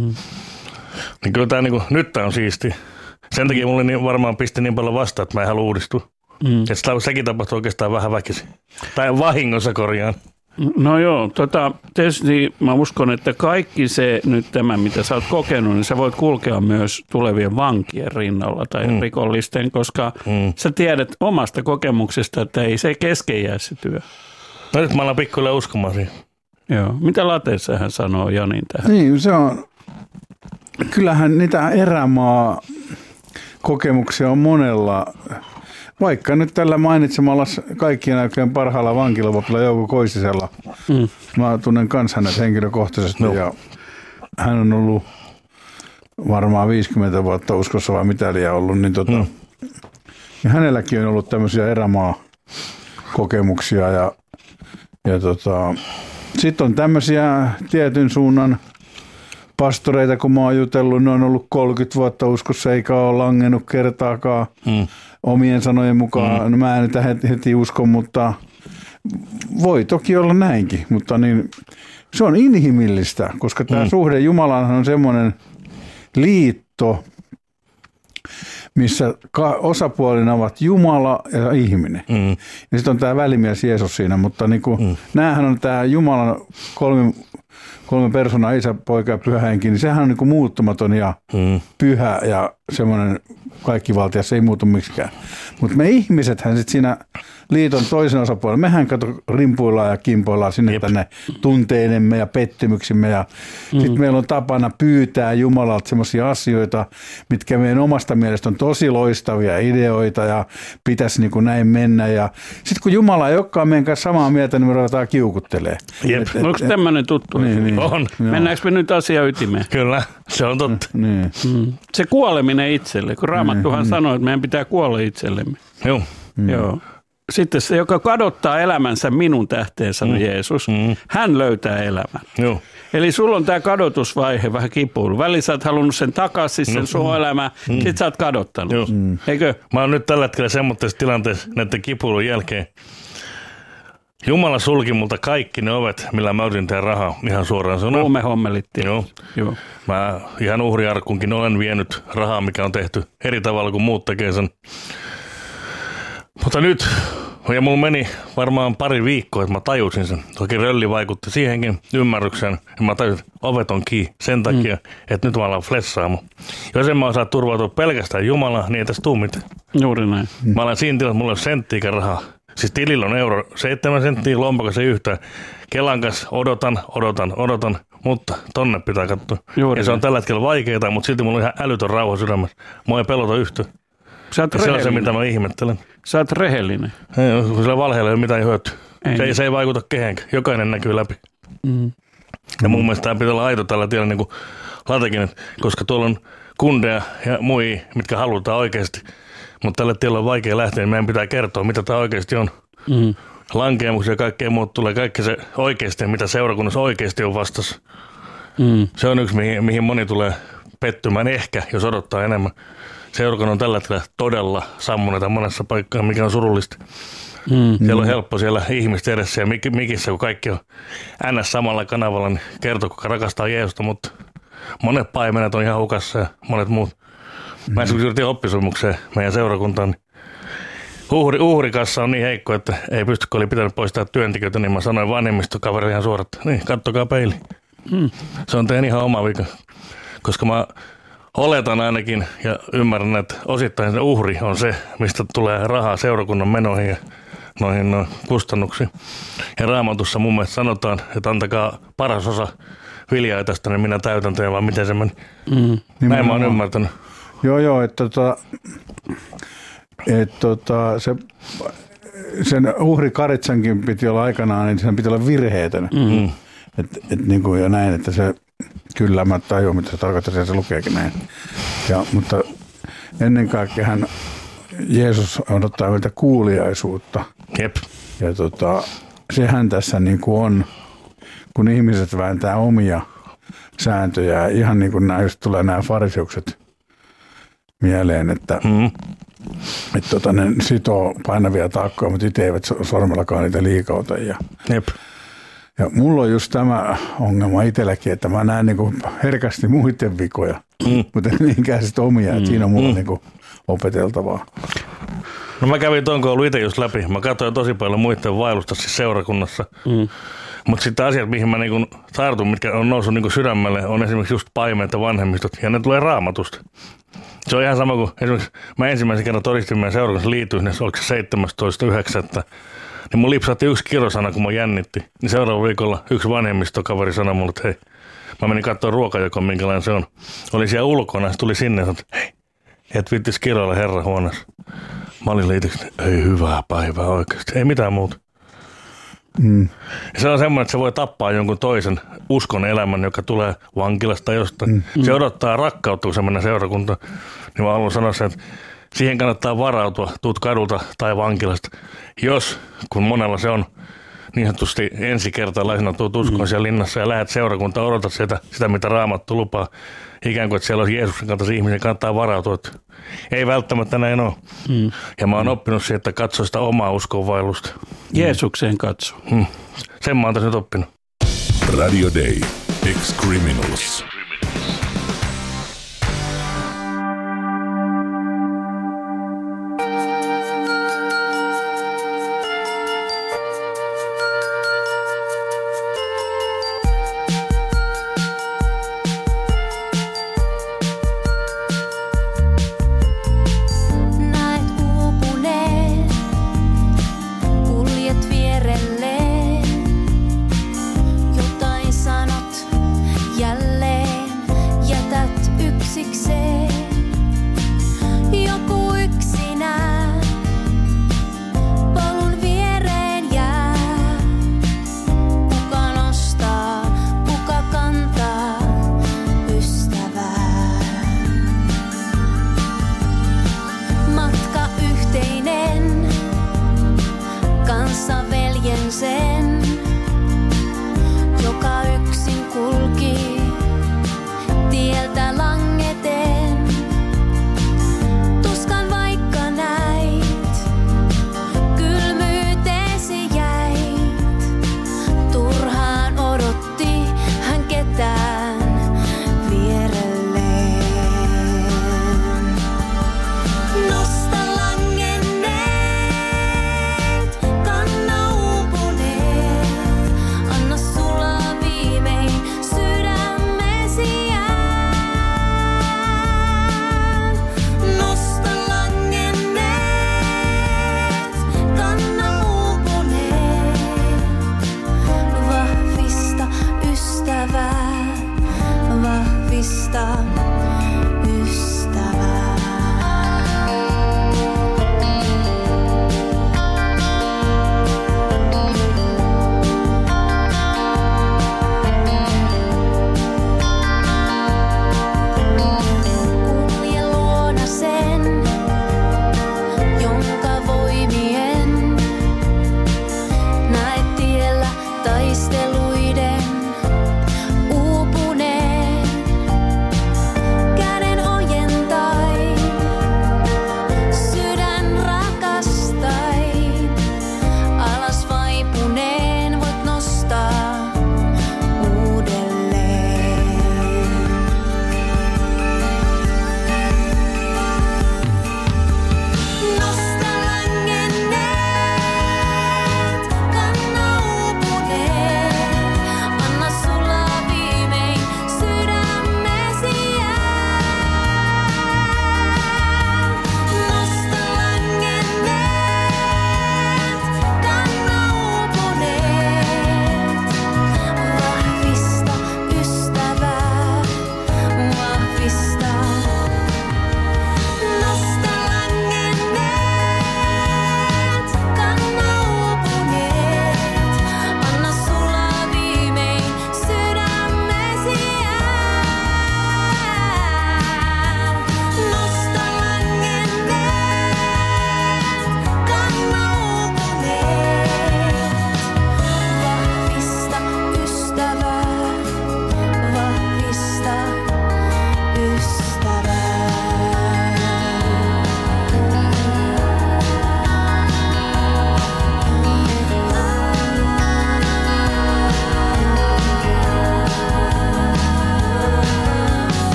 [SPEAKER 4] Niin kyllä tää niinku, nyt tää on siisti. Sen takia mulle niin varmaan pisti niin paljon vastaan, että mä en halua uudistua. Että sekin tapahtui oikeastaan vähän väkisin. Tai vahingossa korjaan.
[SPEAKER 3] No joo, tietysti mä uskon, että kaikki se nyt tämä, mitä sä oot kokenut, niin sä voit kulkea myös tulevien vankien rinnalla tai rikollisten, koska sä tiedät omasta kokemuksesta, että ei se kesken jää se työ.
[SPEAKER 4] No nyt mä alan pikkuille uskomaan siihen.
[SPEAKER 3] Joo, mitä Lateessa hän sanoo Janin tähän?
[SPEAKER 5] Niin, se on, kyllähän niitä erämaa kokemuksia on monella. Vaikka nyt tällä mainitsemalla kaikkien aikojen parhaalla vankilavapilla Jouko Koistisella. Mä tunnen kans hänet henkilökohtaisesti ja hän on ollut varmaan 50 vuotta uskossa vai mitä liian ollut. Niin ja hänelläkin on ollut tämmöisiä erämaa-kokemuksia ja sitten on tämmöisiä tietyn suunnan pastoreita, kun mä oon jutellut, ne on ollut 30 vuotta uskossa eikä ole langennut kertaakaan. Omien sanojen mukaan, no mä en niitä heti usko, mutta voi toki olla näinkin, mutta niin, se on inhimillistä, koska tämä suhde Jumalaan on semmoinen liitto, missä osapuolina ovat Jumala ja ihminen. Ja sitten on tämä välimies Jeesus siinä, mutta niin kuin, näähän on tämä Jumalan kolme persoonaa, Isä, Poika ja Pyhä Henki, niin sehän on niin kuin muuttumaton ja pyhä ja semmoinen kaikkivaltias, se ei muutu miksikään. Mutta me ihmisethän sitten siinä liiton toisen osapuolella, mehän rimpuillaan ja kimpoillaan sinne tänne tunteinemme ja pettymyksimme ja sitten meillä on tapana pyytää Jumalalta semmoisia asioita, mitkä meidän omasta mielestä on tosi loistavia ideoita ja pitäisi niin kuin näin mennä ja sitten kun Jumala ei olekaan meidän kanssa samaa mieltä, niin me ruvetaan kiukuttelemaan.
[SPEAKER 3] Onko tämmöinen tuttu?
[SPEAKER 5] Niin.
[SPEAKER 4] On.
[SPEAKER 3] Mennäänkö me nyt asian ytimeen?
[SPEAKER 4] Kyllä, se on totta.
[SPEAKER 3] Se kuoleminen itselle, kun Raamattuhan sanoo, että meidän pitää kuolla itsellemme. Joo. Sitten se, joka kadottaa elämänsä minun tähteen, sanoi Jeesus, hän löytää elämän.
[SPEAKER 4] Joo.
[SPEAKER 3] Eli sulla on tämä kadotusvaihe vähän kipuilu. Väliin sä oot halunnut sen takaisin, sen sun elämä, sit sä oot kadottanut. Eikö?
[SPEAKER 4] Mä oon nyt tällä hetkellä semmoisessa tilanteessa näiden kipuilun jälkeen, Jumala sulki multa kaikki ne ovet, millä mä otin tehdä rahaa, ihan suoraan sanoen.
[SPEAKER 3] Huumehommelit.
[SPEAKER 4] Joo. Mä ihan uhriarkkunkin olen vienyt rahaa, mikä on tehty eri tavalla kuin muut tekee sen. Mutta nyt, ja mulla meni varmaan pari viikkoa, että mä tajusin sen. Toki rölli vaikutti siihenkin ymmärrykseen. Ja mä tajusin, että ovet on kiinni sen takia, että nyt mä alan flessaamaan. Jos en mä osaa turvautua pelkästään Jumalaa, niin ei tässä tuu mitään.
[SPEAKER 3] Juuri näin.
[SPEAKER 4] Mä olen siinä tilassa, mulla ei ole senttiikä rahaa. Siis tilillä on euro 7 senttiä, lompakossa ei yhtään. Kelan kanssa odotan, mutta tonne pitää katsoa.
[SPEAKER 3] Juuri
[SPEAKER 4] ja se on tällä hetkellä vaikeaa, mutta silti mulla on ihan älytön rauha sydämessä. Mua ei pelota yhtään. Se on se, mitä mä ihmettelen.
[SPEAKER 3] Sä oot rehellinen.
[SPEAKER 4] Ei, kun sillä valheella ei ole mitään hyötyä. Se ei vaikuta kehenkään. Jokainen näkyy läpi. Ja mun mielestä tämä pitää olla aito tällä tiellä niin kuin Latekin, koska tuolla on kundeja ja muita, mitkä halutaan oikeasti. Mutta tällä tiellä on vaikea lähteä, niin meidän pitää kertoa, mitä tämä oikeasti on. Lankeemuksia ja kaikkea muuta tulee. Kaikki se oikeasti, mitä seurakunnassa oikeasti on vastassa. Se on yksi, mihin moni tulee pettymään ehkä, jos odottaa enemmän. Seurakunnan on tällä hetkellä todella sammuneita monessa paikkaa, mikä on surullista. Siellä on helppo siellä ihmisten edessä ja mikissä, kun kaikki on ns. Samalla kanavalla, niin kertoo, kuka rakastaa Jeesusta, mutta monet paimenet on ihan hukassa ja monet muut. Mä yritin oppisopimukseen meidän seurakuntaan, niin uhrikassa on niin heikko, että ei pysty, kun oli pitänyt poistaa työntekijöitä, niin mä sanoin vanhemmistokaverille ihan suorat, niin kattokaa peiliin. Se on teidän ihan oma vika, koska mä oletan ainakin ja ymmärrän, että osittain se uhri on se, mistä tulee rahaa seurakunnan menoihin ja noihin kustannuksiin. Ja Raamatussa mun mielestä sanotaan, että antakaa paras osa viljaa tästä, niin minä täytän teidän, vaan miten se meni. Näin mä oon ymmärtänyt.
[SPEAKER 5] Joo, että sen uhrikaritsankin piti olla aikanaan, niin sen piti olla virheetön. Niin kuin jo näin, että se, kyllä mä tajun, mitä se tarkoittaa, se lukeekin näin. Mutta ennen kaikkea Jeesus odottaa meiltä kuuliaisuutta.
[SPEAKER 4] Jep.
[SPEAKER 5] Ja sehän tässä niin kuin on, kun ihmiset vääntää omia sääntöjä, ihan niin kuin just tulee nämä fariseukset mieleen, että ne sitoo painavia taakkoja, mutta itse eivät sormellakaan niitä liikauta.
[SPEAKER 4] Jep.
[SPEAKER 5] Ja mulla on just tämä ongelma itselläkin, että mä näen niin kuin herkästi muiden vikoja, mutta en niinkään sitten omia, että siinä on mulla niin kuin opeteltavaa.
[SPEAKER 4] No mä kävin tuon koulun itse just läpi. Mä katsoin tosi paljon muiden vaellusta siis seurakunnassa. Mutta sitten asiat, mihin mä niinku tartun, mitkä on noussut niinku sydämelle, on esimerkiksi just paimeet ja vanhemmistot. Ja ne tulee Raamatusta. Se on ihan sama kuin esimerkiksi mä ensimmäisen kerran todistin meidän seurakunnassa liityin, niin oliko se 17.9. Niin mun lipsahti yksi kirosana, kun mä jännitti. Niin seuraavalla viikolla yksi vanhemmistokaveri sanoi mulle, että hei, mä menin katsoa ruokajokoon, minkälainen se on. Oli siellä ulkona, se tuli sinne ja sanoi, että hei, et vittis kiroilla herran huoneessa. Mä olin liitiksi, ei hyvää päivää oikeasti, ei mitään muuta. Ja se on semmoinen, että se voi tappaa jonkun toisen uskon elämän, joka tulee vankilasta jostain. Se odottaa rakkautta, kun se mennään seurakuntaan. Niin mä haluan sanoa sen, että siihen kannattaa varautua, tuut kadulta tai vankilasta. Jos, kun monella se on niin sanotusti ensikertalaisena tuut uskon siellä linnassa ja lähdet seurakuntaan, odotat sitä, mitä Raamattu lupaa. Ikään kuin, että siellä on Jeesuksen kanssa ihmisen, kannattaa varautua, että ei välttämättä näin ole. Ja mä oon oppinut siihen, että katso sitä omaa uskonvaellusta.
[SPEAKER 3] Jeesukseen katso.
[SPEAKER 4] Sen mä oon tässä nyt oppinut.
[SPEAKER 1] Radio Day. Ex-Criminals.
[SPEAKER 6] Jotain sanot jälleen.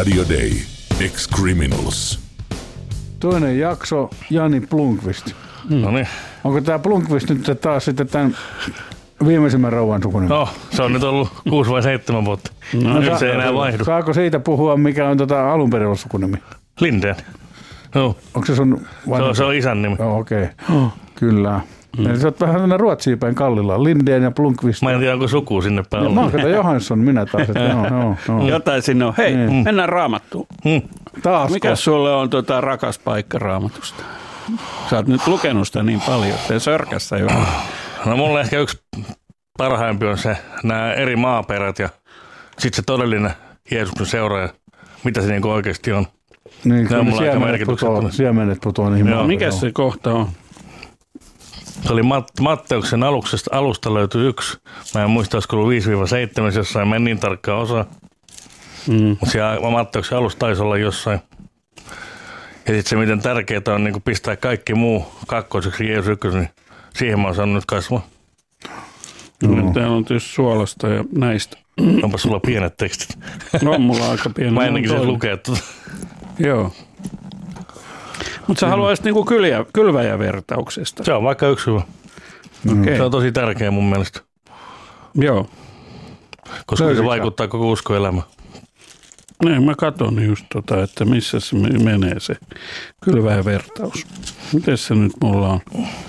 [SPEAKER 1] Radio Day. Ex-Criminals.
[SPEAKER 5] Toinen jakso, Jani Blomqvist.
[SPEAKER 4] No niin.
[SPEAKER 5] Onko tämä Blomqvist nyt taas sitten tämän viimeisimmän rouvan sukunimi?
[SPEAKER 4] No, se on nyt ollut 6 vai 7 vuotta. No, nyt se ei enää vaihdu.
[SPEAKER 5] Saako siitä puhua, mikä on alun perin ollut sukunimi?
[SPEAKER 4] Lindén. No.
[SPEAKER 5] Onko se sun vanha?
[SPEAKER 4] Se on isän nimi.
[SPEAKER 5] Joo, okei. Okay. Kyllä. Eli sä oot vähän sellainen Ruotsiin päin Kallilla. Lindén ja Blomqvist.
[SPEAKER 4] Mä en tiedä, onko suku sinne päin ollut.
[SPEAKER 5] Mä oon kato Johansson, minä taas. Joo.
[SPEAKER 3] Jotain sinne on. Hei, mennään Raamattuun.
[SPEAKER 5] Taasko?
[SPEAKER 3] Mikä sulle on rakas paikka Raamatusta? Sä oot nyt lukenut sitä niin paljon, että sörkässä jo.
[SPEAKER 4] No mulle ehkä yksi parhaimpi on se, nämä eri maaperät ja sitten se todellinen Jeesuksen seuraaja, mitä se niin oikeasti on.
[SPEAKER 5] Niin, siemenet putoaa niihin maaperään.
[SPEAKER 3] Mikä se kohta on?
[SPEAKER 4] Se oli Matteuksen alusta löytyi yksi. Mä en muista, olisiko ollut 5-7 jossain, mä en niin tarkkaan osaa. Mutta siellä Matteuksen alusta taisi olla jossain. Ja sitten se, miten tärkeää on niin pistää kaikki muu kakkoiseksi Jeesus ykkösen, niin siihen mä oon saanut nyt kasvaa.
[SPEAKER 3] Täällä on tietysti suolasta ja näistä.
[SPEAKER 4] Onpa sulla pienet tekstit.
[SPEAKER 3] On mulla aika pieni.
[SPEAKER 4] Mä ennenkin sen lukea tuota.
[SPEAKER 3] Joo. Mutta sä haluaisit niinku kylväjävertauksesta.
[SPEAKER 4] Se on vaikka yksi hyvä.
[SPEAKER 3] Okay.
[SPEAKER 4] Se on tosi tärkeä mun mielestä.
[SPEAKER 3] Joo.
[SPEAKER 4] Koska se vaikuttaa koko uskoelämään.
[SPEAKER 3] Niin, mä katson just että missä se menee se kylväjävertaus. Miten se nyt mulla on?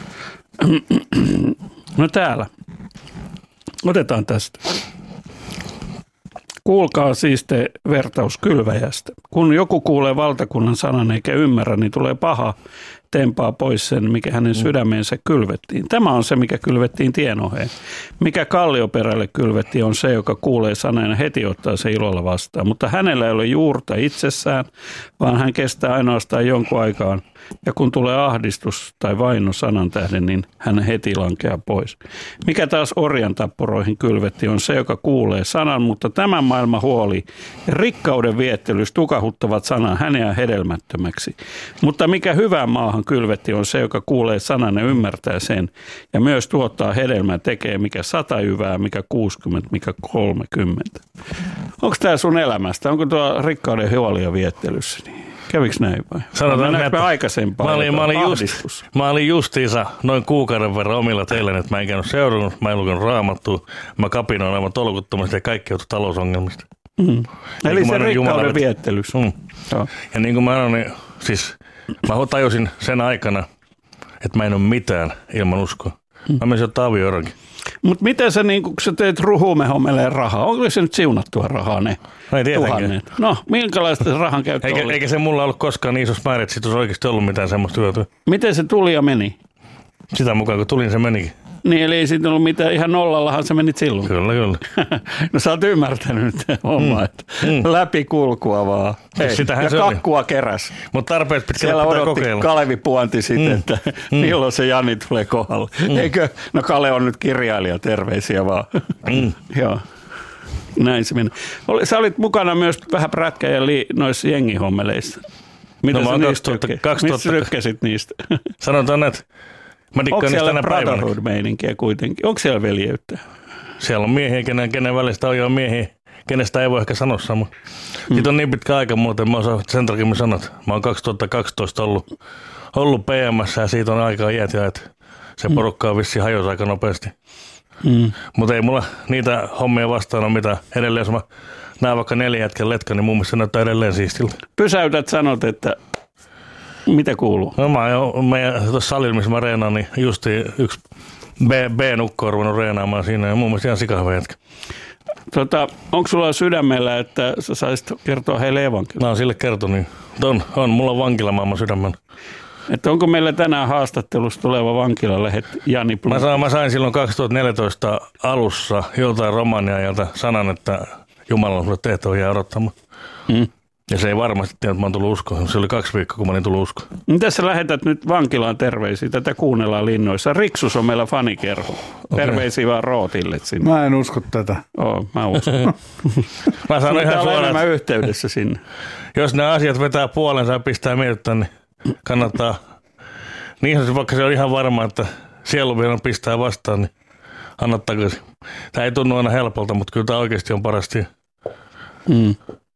[SPEAKER 3] No täällä. Otetaan tästä. Kuulkaa siis te vertaus kylväjästä. Kun joku kuulee valtakunnan sanan eikä ymmärrä, niin tulee paha, tempaa pois sen, mikä hänen sydämeensä kylvettiin. Tämä on se, mikä kylvettiin tien oheen. Mikä kallioperälle kylvettiin, on se, joka kuulee sanan ja heti ottaa se ilolla vastaan. Mutta hänellä ei ole juurta itsessään, vaan hän kestää ainoastaan jonkun aikaan. Ja kun tulee ahdistus tai vaino sanan tähden, niin hän heti lankeaa pois. Mikä taas orjan tappuroihin kylvetti, on se, joka kuulee sanan, mutta tämän maailman huoli ja rikkauden viettelys tukahuttavat sanan häneä hedelmättömäksi. Mutta mikä hyvään maahan kylvetti, on se, joka kuulee sanan ja ymmärtää sen. Ja myös tuottaa hedelmää, tekee mikä 100 jyvää, mikä 60, mikä 30. Onko tämä sun elämästä? Onko tuo rikkauden huoli ja viettelyssä niin? Kävikö näin vai?
[SPEAKER 4] Sanotaan,
[SPEAKER 3] että aikaisempaa
[SPEAKER 4] mä olin justiinsa noin kuukauden verran omilla teillä, että mä en käynyt seurannut, mä en lukenut Raamattua, mä kapinoin aivan tolkuttomasti ja kaikki joutui talousongelmista.
[SPEAKER 3] Eli niin se rikkauden viettelys.
[SPEAKER 4] Ja niin kuin mä sanoin, niin siis mä tajusin sen aikana, että mä en ole mitään ilman uskoa. Mä menisin ottaa avioeronkin.
[SPEAKER 3] Mutta miten sä, niin kun sä teet ruhumehommeleen rahaa, onko se nyt siunattua rahaa ne tuhannet? No, minkälaista se rahan käyttö oli?
[SPEAKER 4] Eikä se mulla ollut koskaan niin isossa määrin, että siitä olisi oikeasti ollut mitään semmoista hyötyä.
[SPEAKER 3] Miten se tuli ja meni?
[SPEAKER 4] Sitä mukaan, kun tulin, se menikin.
[SPEAKER 3] Niin, eli ei siitä ollut mitään, ihan nollallahan se menit silloin.
[SPEAKER 4] Kyllä.
[SPEAKER 3] No sä oot ymmärtänyt nyt hommaa, että läpikulkua vaan. Hei, ja kakkua keräs.
[SPEAKER 4] Mutta tarpeeksi pitää
[SPEAKER 3] siellä odotti
[SPEAKER 4] kokeilla.
[SPEAKER 3] Kalevi puanti sitten, että milloin se Jani tulee kohdalle. Eikö? No Kale on nyt kirjailija, terveisiä vaan. Joo. Näin se menee. Sä olit mukana myös vähän prätkäjä noissa jengihommeleissa. Mitä sä niistä tykkäsit niistä?
[SPEAKER 4] Sanotaan, että
[SPEAKER 3] onko siellä brotherhood-meininkiä kuitenkin? Onko siellä veljeyttä?
[SPEAKER 4] Siellä on miehiä, kenen välistä on jo miehiä, kenestä ei voi ehkä sanoa sama. Siitä on niin pitkä aika muuten, mä osaan sen takia mä sanot. Mä oon 2012 ollut PM:ssä ja siitä on aikaa iät ja että se porukka on vissiin hajosi aika nopeasti. Mutta ei mulla niitä hommia vastaan ole mitään. Edelleen jos mä näen vaikka 4 jätkän letka, niin mun mielestä se näyttää edelleen siistiltä.
[SPEAKER 3] Pysäytät, sanot, että mitä kuuluu?
[SPEAKER 4] No mä tuossa salilla, missä mä reenaan, niin justi yksi B-nukko on ruvennut reenaamaan siinä ja mun mielestä ihan sikahva jätkä.
[SPEAKER 3] Onko sulla sydämellä, että sä saisit kertoa heille evankeliumia?
[SPEAKER 4] Mä oon sille kertonut. On. Mulla on vankilamaailman sydämellä.
[SPEAKER 3] Että onko meillä tänään haastattelussa tuleva vankilalähet Jani Blomqvist?
[SPEAKER 4] Mä sain silloin 2014 alussa joltain romaniajalta sanan, että Jumala on sulle tehtävä jää odottamaan. Ja se ei varmasti tiedä, että mä oon tullut uskoon. Se oli 2 viikkoa, kun mä olin tullut uskoon.
[SPEAKER 3] Mitä sä lähetät nyt vankilaan terveisiä? Tätä kuunnellaan linnoissa. Riksus on meillä fanikerho. Okay. Terveisiä vaan Rootille sinne.
[SPEAKER 5] Mä en usko tätä.
[SPEAKER 3] Mä uskon.
[SPEAKER 4] Mä sanon ihan suoraan,
[SPEAKER 3] että yhteydessä sinne.
[SPEAKER 4] Jos nämä asiat vetää puolensa ja pistää mietitään, niin kannattaa. Niin vaikka se on ihan varma, että sielu vielä pistää vastaan, niin anna takaisin. Tämä ei tunnu aina helpolta, mutta kyllä tämä oikeasti on parasti.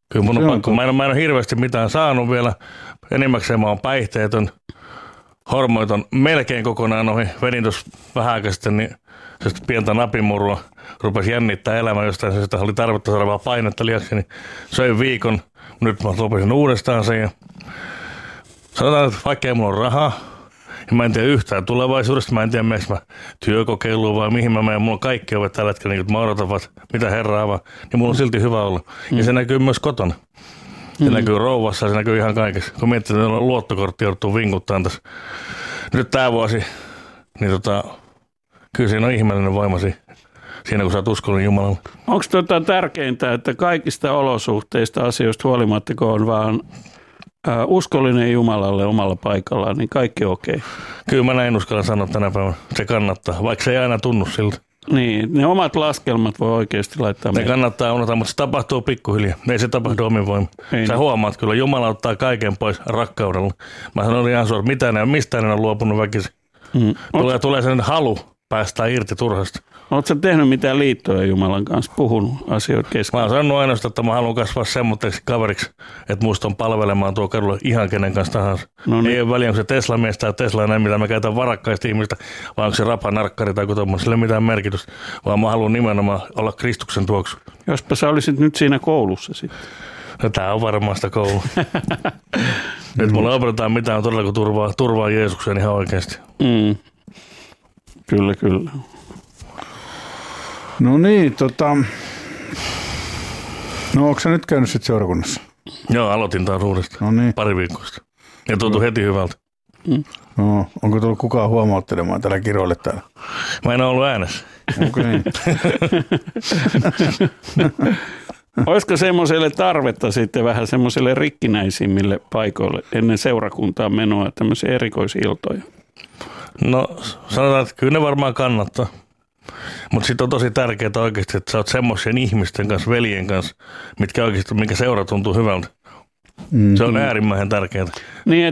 [SPEAKER 4] Kyllä mun on pakko. Mä en ole hirveästi mitään saanut vielä. Enimmäkseen mä oon päihteetön. Hormonit on melkein kokonaan ohi. Vedin tuossa vähän aikaa sitten niin pientä napimurua. Rupesi jännittää elämää jostain. Se oli tarvetta saada vaan painetta liaksi. Niin söin viikon. Nyt mä lopetin uudestaan sen. Ja sanotaan, että vaikka ei mulla ole rahaa. Ja mä en tiedä yhtään tulevaisuudesta. Mä en tiedä, meneekö mä työkokeiluun vai mihin mä menen. Mulla on kaikki ovet tällä hetkellä, niin mä odotan, mitä herraa vaan. Niin mulla on silti hyvä olla. Ja se näkyy myös kotona. Se näkyy rouvassa, se näkyy ihan kaikessa. Kun miettii, että luottokortti joutuu vinkuttaan tässä nyt tää vuosi, niin kyllä siinä on ihmeellinen voima siinä, kun sä oot uskollinen Jumalalle.
[SPEAKER 3] Onko tärkeintä, että kaikista olosuhteista asioista huolimatta, kun on vaan uskollinen Jumalalle omalla paikallaan, niin kaikki okei?
[SPEAKER 4] Kyllä mä näin uskalla sanoa tänä päivänä. Se kannattaa, vaikka se ei aina tunnu siltä.
[SPEAKER 3] Niin, ne omat laskelmat voi oikeasti laittaa. Ne
[SPEAKER 4] kannattaa unohtaa, mutta se tapahtuu pikkuhiljaa. Ei se tapahdu omin voimin. Sä huomaat kyllä, Jumala ottaa kaiken pois rakkaudella. Mä sanon ihan suoraan, mistään en ole luopunut väkisin. Tulee sen halu päästä irti turhasta.
[SPEAKER 3] Oletko sä tehnyt mitään liittoja Jumalan kanssa, puhunut asioita kesken?
[SPEAKER 4] Mä oon sanonut ainoastaan, että mä haluan kasvaa semmoiseksi kaveriksi, että musta on palvelemaan tuo kadulla ihan kenen kanssa tahansa. No niin. Ei ole väliä, onko se Tesla-mies tai Tesla näin, mitä mä käytän varakkaista ihmistä, vai onko se rapanarkkari tai tommoinen. Sillä ei ole mitään merkitystä, vaan mä haluan nimenomaan olla Kristuksen tuoksu.
[SPEAKER 3] Jospa sä olisit nyt siinä koulussa sitten.
[SPEAKER 4] No tää on varmaan sitä koulu. Nyt mulla opetetaan mitään todella, kun turvaa Jeesukseen ihan oikeasti.
[SPEAKER 3] Kyllä, kyllä.
[SPEAKER 5] No niin, no onko sä nyt käynyt sitten seurakunnassa?
[SPEAKER 4] Joo, aloitin taas uudestaan.
[SPEAKER 5] No niin.
[SPEAKER 4] Pari viikkoista. Ja tuntui heti hyvältä.
[SPEAKER 5] No, onko tullut kukaan huomauttelemaan tällä kiroille täällä?
[SPEAKER 4] Mä en ole ollut äänessä.
[SPEAKER 5] Okei.
[SPEAKER 3] Olisiko semmoiselle tarvetta sitten vähän semmoiselle rikkinäisimmille paikoille ennen seurakuntaan menoa tämmöisiä erikoisiltoja?
[SPEAKER 4] No sanotaan, että kyllä ne varmaan kannattaa. Mutta sitten on tosi tärkeää oikeasti, että sä oot semmoisen ihmisten kanssa, veljen kanssa, mikä seura tuntuu hyvältä. Se on äärimmäisen tärkeää.
[SPEAKER 3] Niin,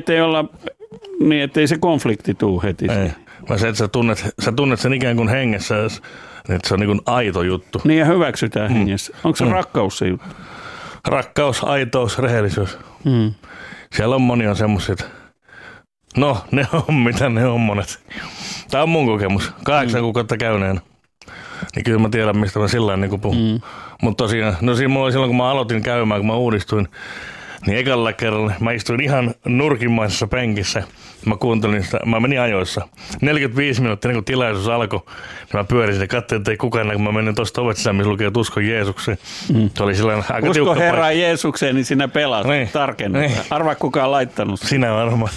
[SPEAKER 3] ettei se konflikti tule heti.
[SPEAKER 4] Ei. Vaan se, että sä tunnet sen ikään kuin hengessä, että se on niin kuin aito juttu.
[SPEAKER 3] Niin ja hyväksytään hengessä. Onko se rakkaus se juttu?
[SPEAKER 4] Rakkaus, aitous, rehellisyys. Siellä on monia semmoisia. No, ne on mitä ne on monet. Tämä on mun kokemus. 8 kuukautta käyneenä. Niin kyllä mä tiedän, mistä mä sillä niin puhun. Mutta tosiaan, no siinä mulla oli silloin, kun mä aloitin käymään, kun mä uudistuin, niin ekalla kerralla mä istuin ihan nurkimaisessa penkissä. Mä kuuntelin sitä, mä menin ajoissa. 45 minuuttia, niin kun tilaisuus alkoi, niin mä pyörin ja katsoin, että ei kukaan näin, kun mä menin tuosta ovet sisään, missä lukee, että usko Jeesukseen. Se oli sellainen aika tiukka
[SPEAKER 3] paikka. Usko Herran Jeesukseen, niin sinä pelaat. Niin. Tarkennetaan. Niin. Arvaa, kuka on laittanut.
[SPEAKER 4] Sinä varmaan.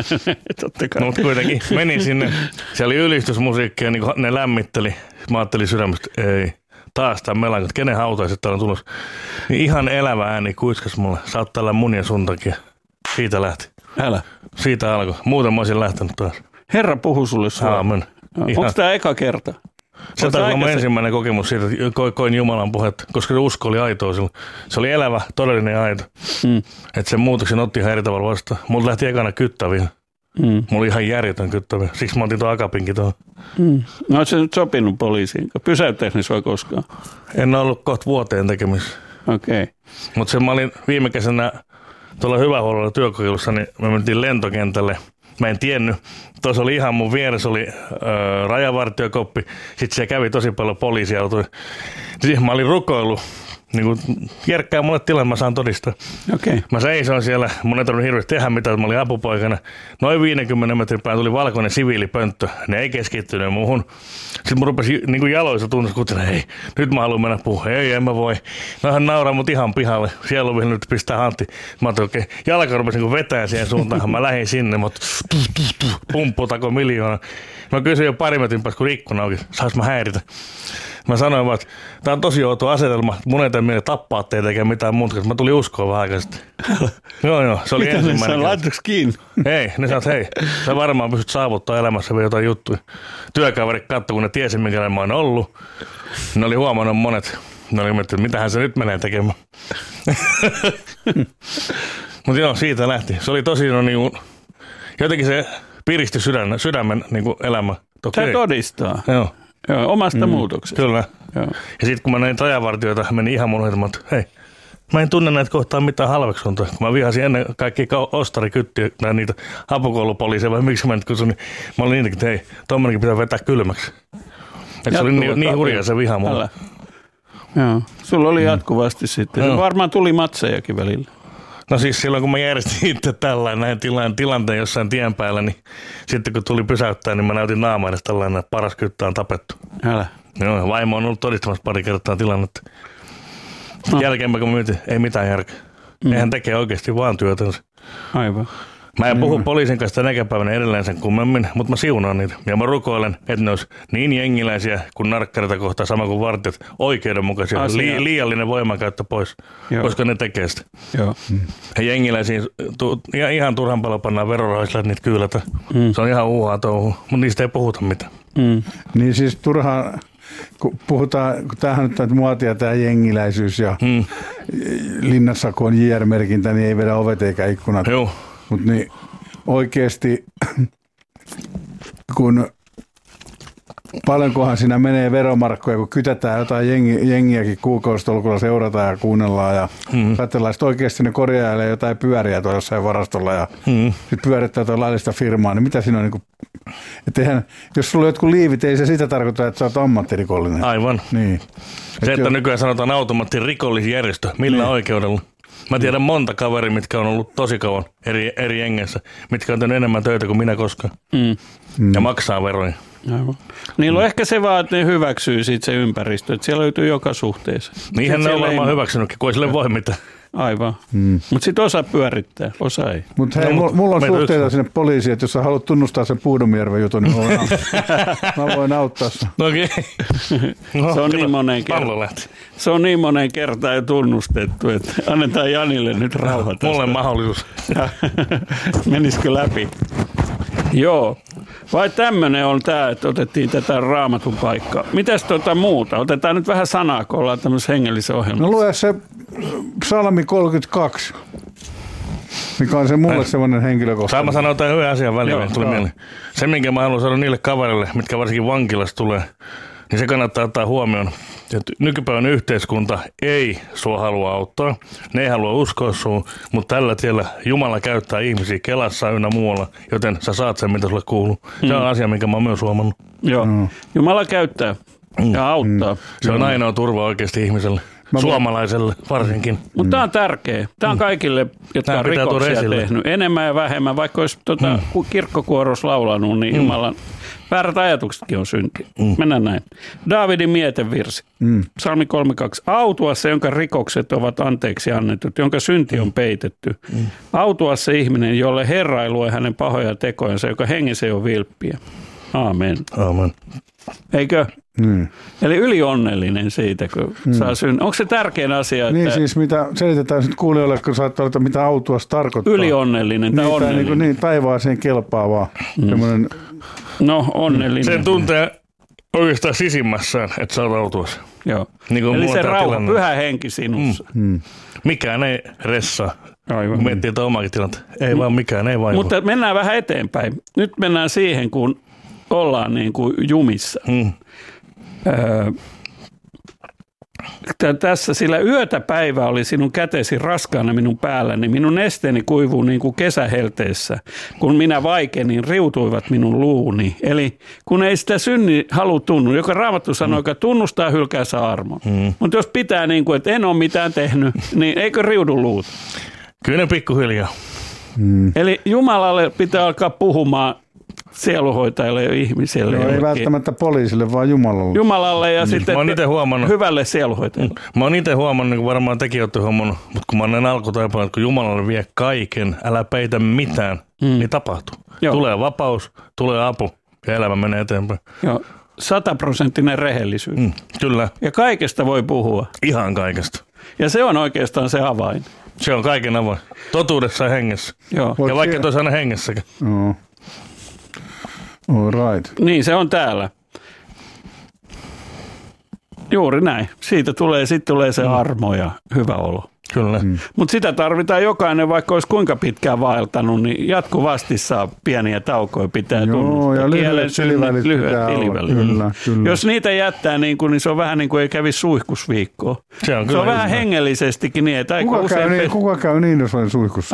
[SPEAKER 3] Totta kai.
[SPEAKER 4] Mutta kuitenkin menin sinne. Siellä oli ylistysmusiikkia, niin ne lämmitteli. Mä ajattelin sydämestä, ei. Taas tämän melan, että kenen hautaiset täällä on tulossa. Niin ihan elävä ääni kuiskas mulle. Sä oot tällä mun ja sun takia. Siitä lähti.
[SPEAKER 3] Älä.
[SPEAKER 4] Siitä alkoi. Muuten mä olisin lähtenyt taas.
[SPEAKER 3] Herra puhui sulle suoraan.
[SPEAKER 4] Aamen.
[SPEAKER 3] Onko tämä eka kerta?
[SPEAKER 4] Se on mun ensimmäinen kokemus siitä, että koin Jumalan puhetta, koska se usko oli aitoa silloin. Se oli elävä, todellinen aito. Että sen muutoksen otti ihan eri tavalla vastaan. Mulla lähti ekana kyttäviä. Mulla oli ihan järjetön kyttäviä. Siksi mä otin tuon akapinkin tuohon.
[SPEAKER 3] No oot sä nyt sopinut poliisiin? Pysäyttääkö ne sua koskaan?
[SPEAKER 4] En ollut kohta vuoteen tekemisissä.
[SPEAKER 3] Okei.
[SPEAKER 4] Mutta mä olin viime kesänä tuolla Hyvähuollolla työkokeilussa, niin me mentiin lentokentälle. Mä en tiennyt. Tuossa oli ihan mun vieressä oli rajavartiokoppi. Sitten siellä kävi tosi paljon poliisiautoja. Siihen mä olin rukoillut. Niin kuin järkkää mulle tilanne, mä saan todistaa.
[SPEAKER 3] Okay.
[SPEAKER 4] Mä seisoin siellä, mun ei tarvinnut hirveästi tehdä mitään, mä olin apupoikana. Noin 50 metrin päällä tuli valkoinen siviilipönttö. Ne ei keskittynyt muuhun. Sitten mun rupesi niin kuin jaloissa tuntua, kun hei, nyt mä haluan mennä puhumaan. Ei, en mä voi. Nohan nauraa mut ihan pihalle. Siellä on nyt pistää hantti. Mä ajattelin, okei, jalka rupesi niin vetää siihen suuntaan. Mä lähdin sinne, mutta pumppu tako miljoona. Mä kysyin jo pari metrin päästä, kun ikkuna auki. Saas mä häiritä? Mä sanoin vaan, että tää on tosi outo asetelma. Mun ei tee tappaa teitä eikä mitään muuta. Mä tulin uskoon vähän aikaa sitten. Joo, se oli ensimmäinen.
[SPEAKER 3] Mitä laittoiko kiinni?
[SPEAKER 4] Ei, ne sanoi, hei, sä varmaan pystyt saavuttaa elämässä vielä jotain juttuja. Työkaverit katsoi, kun ne tiesi, minkä mä oon ollut. Ne oli huomannut monet. Ne oli miettinyt, että mitähän se nyt menee tekemään. Mutta joo, siitä lähti. Se oli tosi, jotenkin se piristi sydämen elämä.
[SPEAKER 3] Se todistaa.
[SPEAKER 4] Joo.
[SPEAKER 3] Joo, omasta muutoksesta.
[SPEAKER 4] Kyllä. Joo. Ja sitten kun mä näin rajavartijoita, meni ihan mun ohjelma, että hei, Mä en tunne näitä kohtaan mitään halveksuntaa. Kun mä vihasin ennen kaikkia ostarikyttiä tai niitä hapukoulupoliiseja, vai miksi mä nyt kutsun, niin mä olin niitäkin, että hei, tommonenkin pitää vetää kylmäksi. Että se oli niin hurja se viha mulle.
[SPEAKER 3] Joo, sulla oli jatkuvasti sitten. Se varmaan tuli matsejakin välillä.
[SPEAKER 4] No siis silloin, kun mä järjestin itse tällainen tilanteen jossain tien päällä, niin sitten kun tuli pysäyttää, niin mä näytin naamaa edes tällainen, että paras kyttä on tapettu.
[SPEAKER 3] Älä.
[SPEAKER 4] Joo, vaimo on ollut todistamassa pari kertaa tilannetta. Jälkeenpäin, kun mä mietin, ei mitään järkeä. Eihän tekee oikeasti vaan työtänsä.
[SPEAKER 3] Aivan.
[SPEAKER 4] Mä en puhu poliisin kanssa tänäkään päivänä edelleen sen kummemmin, mutta mä siunaan niitä. Ja mä rukoilen, että ne olisi niin jengiläisiä kuin narkkareita kohtaan, sama kuin vartijat, oikeudenmukaisia. Liiallinen voimankäyttö pois, koska ne tekee sitä.
[SPEAKER 3] Joo.
[SPEAKER 4] Ja jengiläisiin ihan turhan paljon pannaan verorahoisilla niitä kyylätä. Se on ihan uuhaa touhu, mutta niistä ei puhuta mitään.
[SPEAKER 5] Niin siis turhaan, kun puhutaan, kun tämähän nyt muotia tämä jengiläisyys ja linnassa kun on JR-merkintä, niin ei vedä ovet eikä ikkunat.
[SPEAKER 4] Joo.
[SPEAKER 5] Mutta niin oikeasti, kun paljonkohan siinä menee veromarkkoja, kun kytätään jotain jengiäkin kuukausitolkulla seurataan ja kuunnellaan ja ajatellaan, että oikeasti ne korjailee jotain pyöriä tuolla jossain varastolla ja sitten pyörittää tuolla laillista firmaa, niin mitä siinä on? Niin eihän, jos sulla on jotkut liivit, ei se sitä tarkoita, että sä oot ammattirikollinen.
[SPEAKER 4] Aivan.
[SPEAKER 5] Niin.
[SPEAKER 4] Se, että nykyään sanotaan automaattirikollinen millä oikeudella? Mä tiedän monta kaveria, mitkä on ollut tosi kauan eri jengeissä, mitkä on tehnyt enemmän töitä kuin minä koskaan. Ja maksaa veroja.
[SPEAKER 3] Aivan. Niillä on ehkä se vaan, että ne hyväksyy siitä se ympäristö, että siellä löytyy joka suhteessa.
[SPEAKER 4] Niinhän ne on varmaan hyväksynytkin, kun ei sille voi mitään.
[SPEAKER 3] Aivan. Mutta sitten osa pyörittää, osa ei.
[SPEAKER 5] Mutta hei, mulla on suhteita sinne poliisiin, että jos sä haluat tunnustaa sen Puudomjärven jutun, niin mä voin auttaa sen.
[SPEAKER 4] Okei.
[SPEAKER 3] Se on niin moneen kertaan. Se on niin moneen kertaan jo tunnustettu, että annetaan Janille nyt rauha tästä.
[SPEAKER 4] Mulle mahdollisuus.
[SPEAKER 3] Menisikö läpi? Joo. Vai tämmöinen on tämä, että otettiin tätä Raamatun paikkaa. Mitäs muuta? Otetaan nyt vähän sanaa, kun ollaan tämmöisessä hengellisessä ohjelmassa.
[SPEAKER 5] No lue se Psalmi 32, mikä on se mulle semmoinen henkilökohtainen.
[SPEAKER 4] Saa mä sanoa tämän yhden asian väliin, tuli mieleen. Se, minkä mä haluan sanoa niille kavereille, mitkä varsinkin vankilasta tulee, niin se kannattaa ottaa huomioon. Nykypäivän yhteiskunta ei sua halua auttaa, ne ei halua uskoa sun, mutta tällä tiellä Jumala käyttää ihmisiä Kelassa ynnä muualla, joten sä saat sen, mitä sulle kuuluu. Se on asia, minkä mä oon myös huomannut.
[SPEAKER 3] Joo, Jumala käyttää ja auttaa.
[SPEAKER 4] Se on ainoa turva oikeasti ihmiselle, suomalaiselle varsinkin.
[SPEAKER 3] Mutta tämä on tärkeä. Tämä on kaikille, jotka on rikoksia tehnyt. Enemmän ja vähemmän, vaikka olisi kirkkokuoros laulanut, niin Jumalan väärät ajatuksetkin on synti. Mennään näin. Daavidin mietevirsi. Psalmi 32. Autua se, jonka rikokset ovat anteeksi annetut, jonka synti on peitetty. Autua se ihminen, jolle Herra ei lue hänen pahoja tekojansa, joka hengessä ei ole vilppiä. Aamen.
[SPEAKER 4] Aamen.
[SPEAKER 3] Eikö? Eli ylionnellinen siitä, kun saa onko se tärkein asia? Että
[SPEAKER 5] niin siis mitä selitetään sitten kuulijoille, kun saattaa olla, mitä autuas tarkoittaa.
[SPEAKER 3] Ylionnellinen tai onnellinen.
[SPEAKER 5] Niin taivaaseen kelpaavaa.
[SPEAKER 3] No onnellinen.
[SPEAKER 4] Sen tuntee oikeastaan sisimmässään, että sä oot autuas.
[SPEAKER 3] Joo.
[SPEAKER 4] Niin eli
[SPEAKER 3] se rauha, pyhä henki sinussa.
[SPEAKER 4] Mikään ei ressaa.
[SPEAKER 3] Aivan.
[SPEAKER 4] Miettii tätä omaakin tilannetta. Ei vaan mikään, ei vaivaa.
[SPEAKER 3] Mutta mennään vähän eteenpäin. Nyt mennään siihen, kun ollaan niin kuin jumissa. Tässä, sillä yötä päivä oli sinun kätesi raskaana minun päälläni, minun esteeni kuivuu niin kuin kesähelteessä. Kun minä vaikenin, riutuivat minun luuni. Eli kun ei sitä synni halu tunnu, joka Raamattu sanoo, joka tunnustaa, hylkää saa armo. Mutta jos pitää niin kuin, että en ole mitään tehnyt, niin eikö riudu luut?
[SPEAKER 4] Kyllä pikkuhiljaa.
[SPEAKER 3] Eli Jumalalle pitää alkaa puhumaan sieluhoitajalle ja ihmiselle.
[SPEAKER 5] No, ei välttämättä poliisille, vaan Jumalalle.
[SPEAKER 3] Jumalalle ja sitten hyvälle sieluhoitajalle.
[SPEAKER 4] Mä oon itse huomannut, niin kuin varmaan tekin olette huomannut, mutta kun mä oon näin alkutaipaleella, että kun Jumalalle vie kaiken, älä peitä mitään, niin tapahtuu. Joo. Tulee vapaus, tulee apu ja elämä menee eteenpäin.
[SPEAKER 3] Joo, 100% rehellisyys.
[SPEAKER 4] Kyllä.
[SPEAKER 3] Ja kaikesta voi puhua.
[SPEAKER 4] Ihan kaikesta.
[SPEAKER 3] Ja se on oikeastaan se avain.
[SPEAKER 4] Se on kaiken avain. Totuudessa ja hengessä.
[SPEAKER 3] Joo.
[SPEAKER 4] Ja vaikka toisi aina hengessäkin.
[SPEAKER 5] Joo. All right.
[SPEAKER 3] Niin, se on täällä. Juuri näin. Siitä tulee se armo ja hyvä olo.
[SPEAKER 4] Kyllä.
[SPEAKER 3] Mutta sitä tarvitaan jokainen, vaikka olisi kuinka pitkään vaeltanut, niin jatkuvasti saa pieniä taukoja pitää tunnustaa.
[SPEAKER 5] Ja
[SPEAKER 3] kielen synnit, lyhyet tilivälit.
[SPEAKER 5] Kyllä.
[SPEAKER 3] Jos niitä jättää, niin se on vähän niin kuin ei kävisi suihkusviikkoa.
[SPEAKER 4] Se on
[SPEAKER 3] vähän hengellisestikin niin, että
[SPEAKER 5] kuka käy niin, jos olen suihkussa?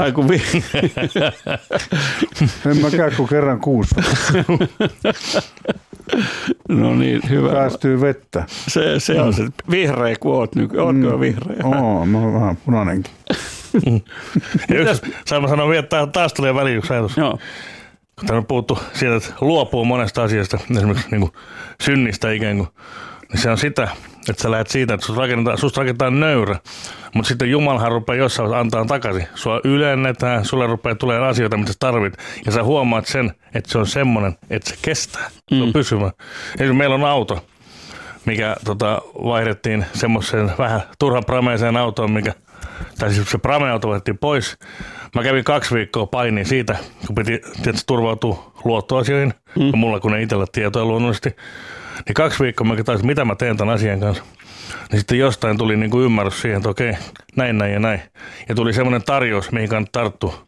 [SPEAKER 5] En mä käy kuin kerran kuussa.
[SPEAKER 3] No niin, hyvä.
[SPEAKER 5] Päästyy vettä.
[SPEAKER 3] Se on se vihreä, kun oot nyt. Ootko vihreä?
[SPEAKER 5] Mä oon vähän punainenkin.
[SPEAKER 4] Mä sanon vielä, että taas tulee väliin yksi ajatus.
[SPEAKER 3] Joo.
[SPEAKER 4] Kun täällä on puhuttu siitä, että luopuu monesta asiasta, esimerkiksi niin kuin synnistä ikään kuin, niin se on sitä, että sä lähdet siitä, että susta rakennetaan nöyrä, mutta sitten Jumalahan rupeaa jossain antaa takaisin. Sua ylennetään, sulle rupeaa tulemaan asioita, mitä sä tarvit, ja sä huomaat sen, että se on semmoinen, että se kestää, se on pysyvä. Esimerkiksi meillä on auto, mikä vaihdettiin semmoiseen vähän turhan prameiseen autoon, tai siis se prame-auto vaihdettiin pois. Mä kävin 2 viikkoa painiin siitä, kun piti tietysti turvautua luottoasioihin, mulla kun ei itsellä tietoa luonnollisesti. Niin 2 viikkoa mä taisin, mitä mä teen tämän asian kanssa. Niin sitten jostain tuli niin kuin ymmärrys siihen, että okei, näin ja näin. Ja tuli semmoinen tarjous, mihin kannattaa tarttua.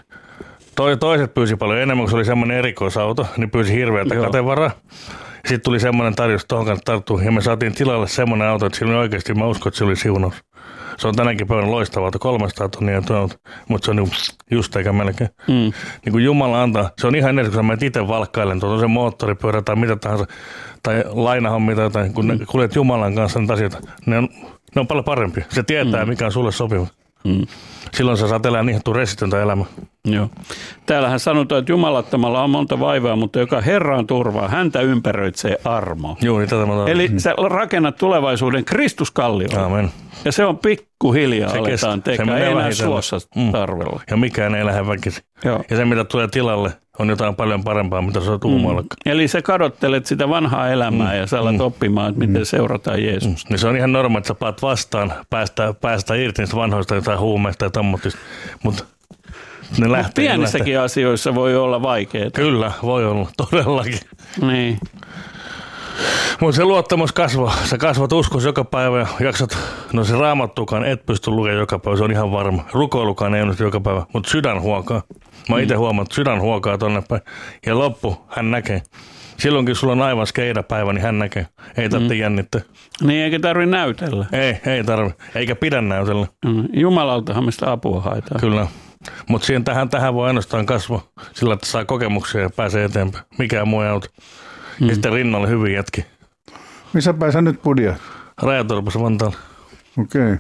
[SPEAKER 4] Toiset pyysi paljon enemmän, kun se oli semmoinen erikoisauto, niin pyysi hirveätä katevaraa. Sitten tuli semmoinen tarjous, että tuohon kannattaa tarttua. Ja me saatiin tilalle semmoinen auto, että sillä oli oikeasti, mä uskon, että se oli siunaus. Se on tänäkin päivänä loistava auto, 300 tonnia tuolta, mutta se on niin just eikä melkein. Niin kuin Jumala antaa, se on ihan eri, kun sä menet itse valkkailen, tuota se moottoripyörä tai mitä tahansa, tai lainahommi tai jotain, kun kuljet Jumalan kanssa niitä asioita, ne on paljon parempia. Se tietää, mikä on sulle sopiva. Silloin sä saat elää niin ressitöntä elämää.
[SPEAKER 3] Joo. Täällähän sanotaan, että jumalattomalla on monta vaivaa, mutta joka Herraan turvaa, häntä ympäröitsee armo.
[SPEAKER 4] Joo, niin tätä mä
[SPEAKER 3] eli sä rakennat tulevaisuuden Kristuskallioon.
[SPEAKER 4] Amen.
[SPEAKER 3] Ja se on pikkuhiljaa aletaan tekemään, ei enää suossa tarvella.
[SPEAKER 4] Ja mikään ei lähde väkisin.
[SPEAKER 3] Joo.
[SPEAKER 4] Ja se, mitä tulee tilalle, on jotain paljon parempaa, mitä sä oot uumoillakaan.
[SPEAKER 3] Eli sä kadottelet sitä vanhaa elämää ja sä alat oppimaan, että miten seurataan Jeesusta.
[SPEAKER 4] Niin se on ihan normaali, että sä paat vastaan, päästä irti niistä vanhoista jotain huumeista ja tommotista. Mutta ne lähtee.
[SPEAKER 3] Pienissäkin asioissa voi olla vaikeaa.
[SPEAKER 4] Kyllä, voi olla. Todellakin.
[SPEAKER 3] Niin.
[SPEAKER 4] Mutta se luottamus kasvaa. Sä kasvat uskossa joka päivä ja jaksat, no se Raamattukaan et pysty lukemaan joka päivä, se on ihan varma. Rukoilukaan ei onnistu joka päivä, mutta sydän huokaa. Mä oon itse huomannut, että sydän huokaa tonne päin. Ja loppu, hän näkee. Silloinkin sulla on aivan skeidapäivä, niin hän näkee. Ei tarvitse jännittää.
[SPEAKER 3] Niin, eikä tarvitse näytellä.
[SPEAKER 4] Ei tarvitse. Eikä pidä näytellä.
[SPEAKER 3] Jumalaltahan mistä apua haetaan.
[SPEAKER 4] Kyllä. Mutta tähän voi ainoastaan kasvaa sillä, että saa kokemuksia ja pääsee eteenpäin. Mikään muu ei auta. Ja sitten rinnalle hyvin jätki.
[SPEAKER 5] Missä päin sä nyt pudia?
[SPEAKER 4] Rajatorpassa Vantaalla.
[SPEAKER 5] Okei.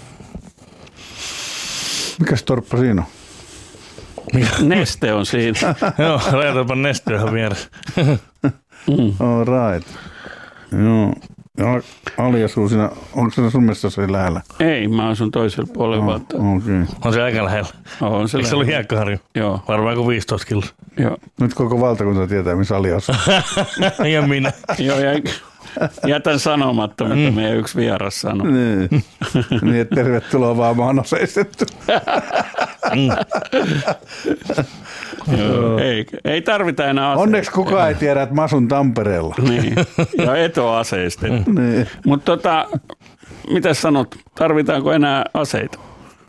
[SPEAKER 5] Mikäs torppa siinä on?
[SPEAKER 3] Neste on siinä.
[SPEAKER 4] Joo, Rajatorpan Neste on vieressä.
[SPEAKER 5] All right. Joo. Ja Ali asuu siinä, onko se sun mielestä lähellä?
[SPEAKER 3] Ei, mä asun toisella puolella Vantaalla.
[SPEAKER 5] Okei.
[SPEAKER 4] On se aika lähellä.
[SPEAKER 3] On se.
[SPEAKER 4] Eikö se ollut Hiekkaharju?
[SPEAKER 3] Joo.
[SPEAKER 4] Varmaan kuin 15 kiloa.
[SPEAKER 3] Joo.
[SPEAKER 5] Nyt koko valtakunta tietää, missä Ali asuu.
[SPEAKER 4] Ja minä.
[SPEAKER 3] Joo, ja jätän sanomatta, mitä meidän yksi vieras sanoi.
[SPEAKER 5] Niin, että tervetuloa vaan, mä oon aseistettu.
[SPEAKER 3] Ei tarvita enää aseista.
[SPEAKER 5] Onneksi kukaan ei tiedä, että mä asun Tampereella.
[SPEAKER 3] Niin, ja et ole aseistettu.
[SPEAKER 5] Niin.
[SPEAKER 3] Mutta mitä sanot, tarvitaanko enää aseita?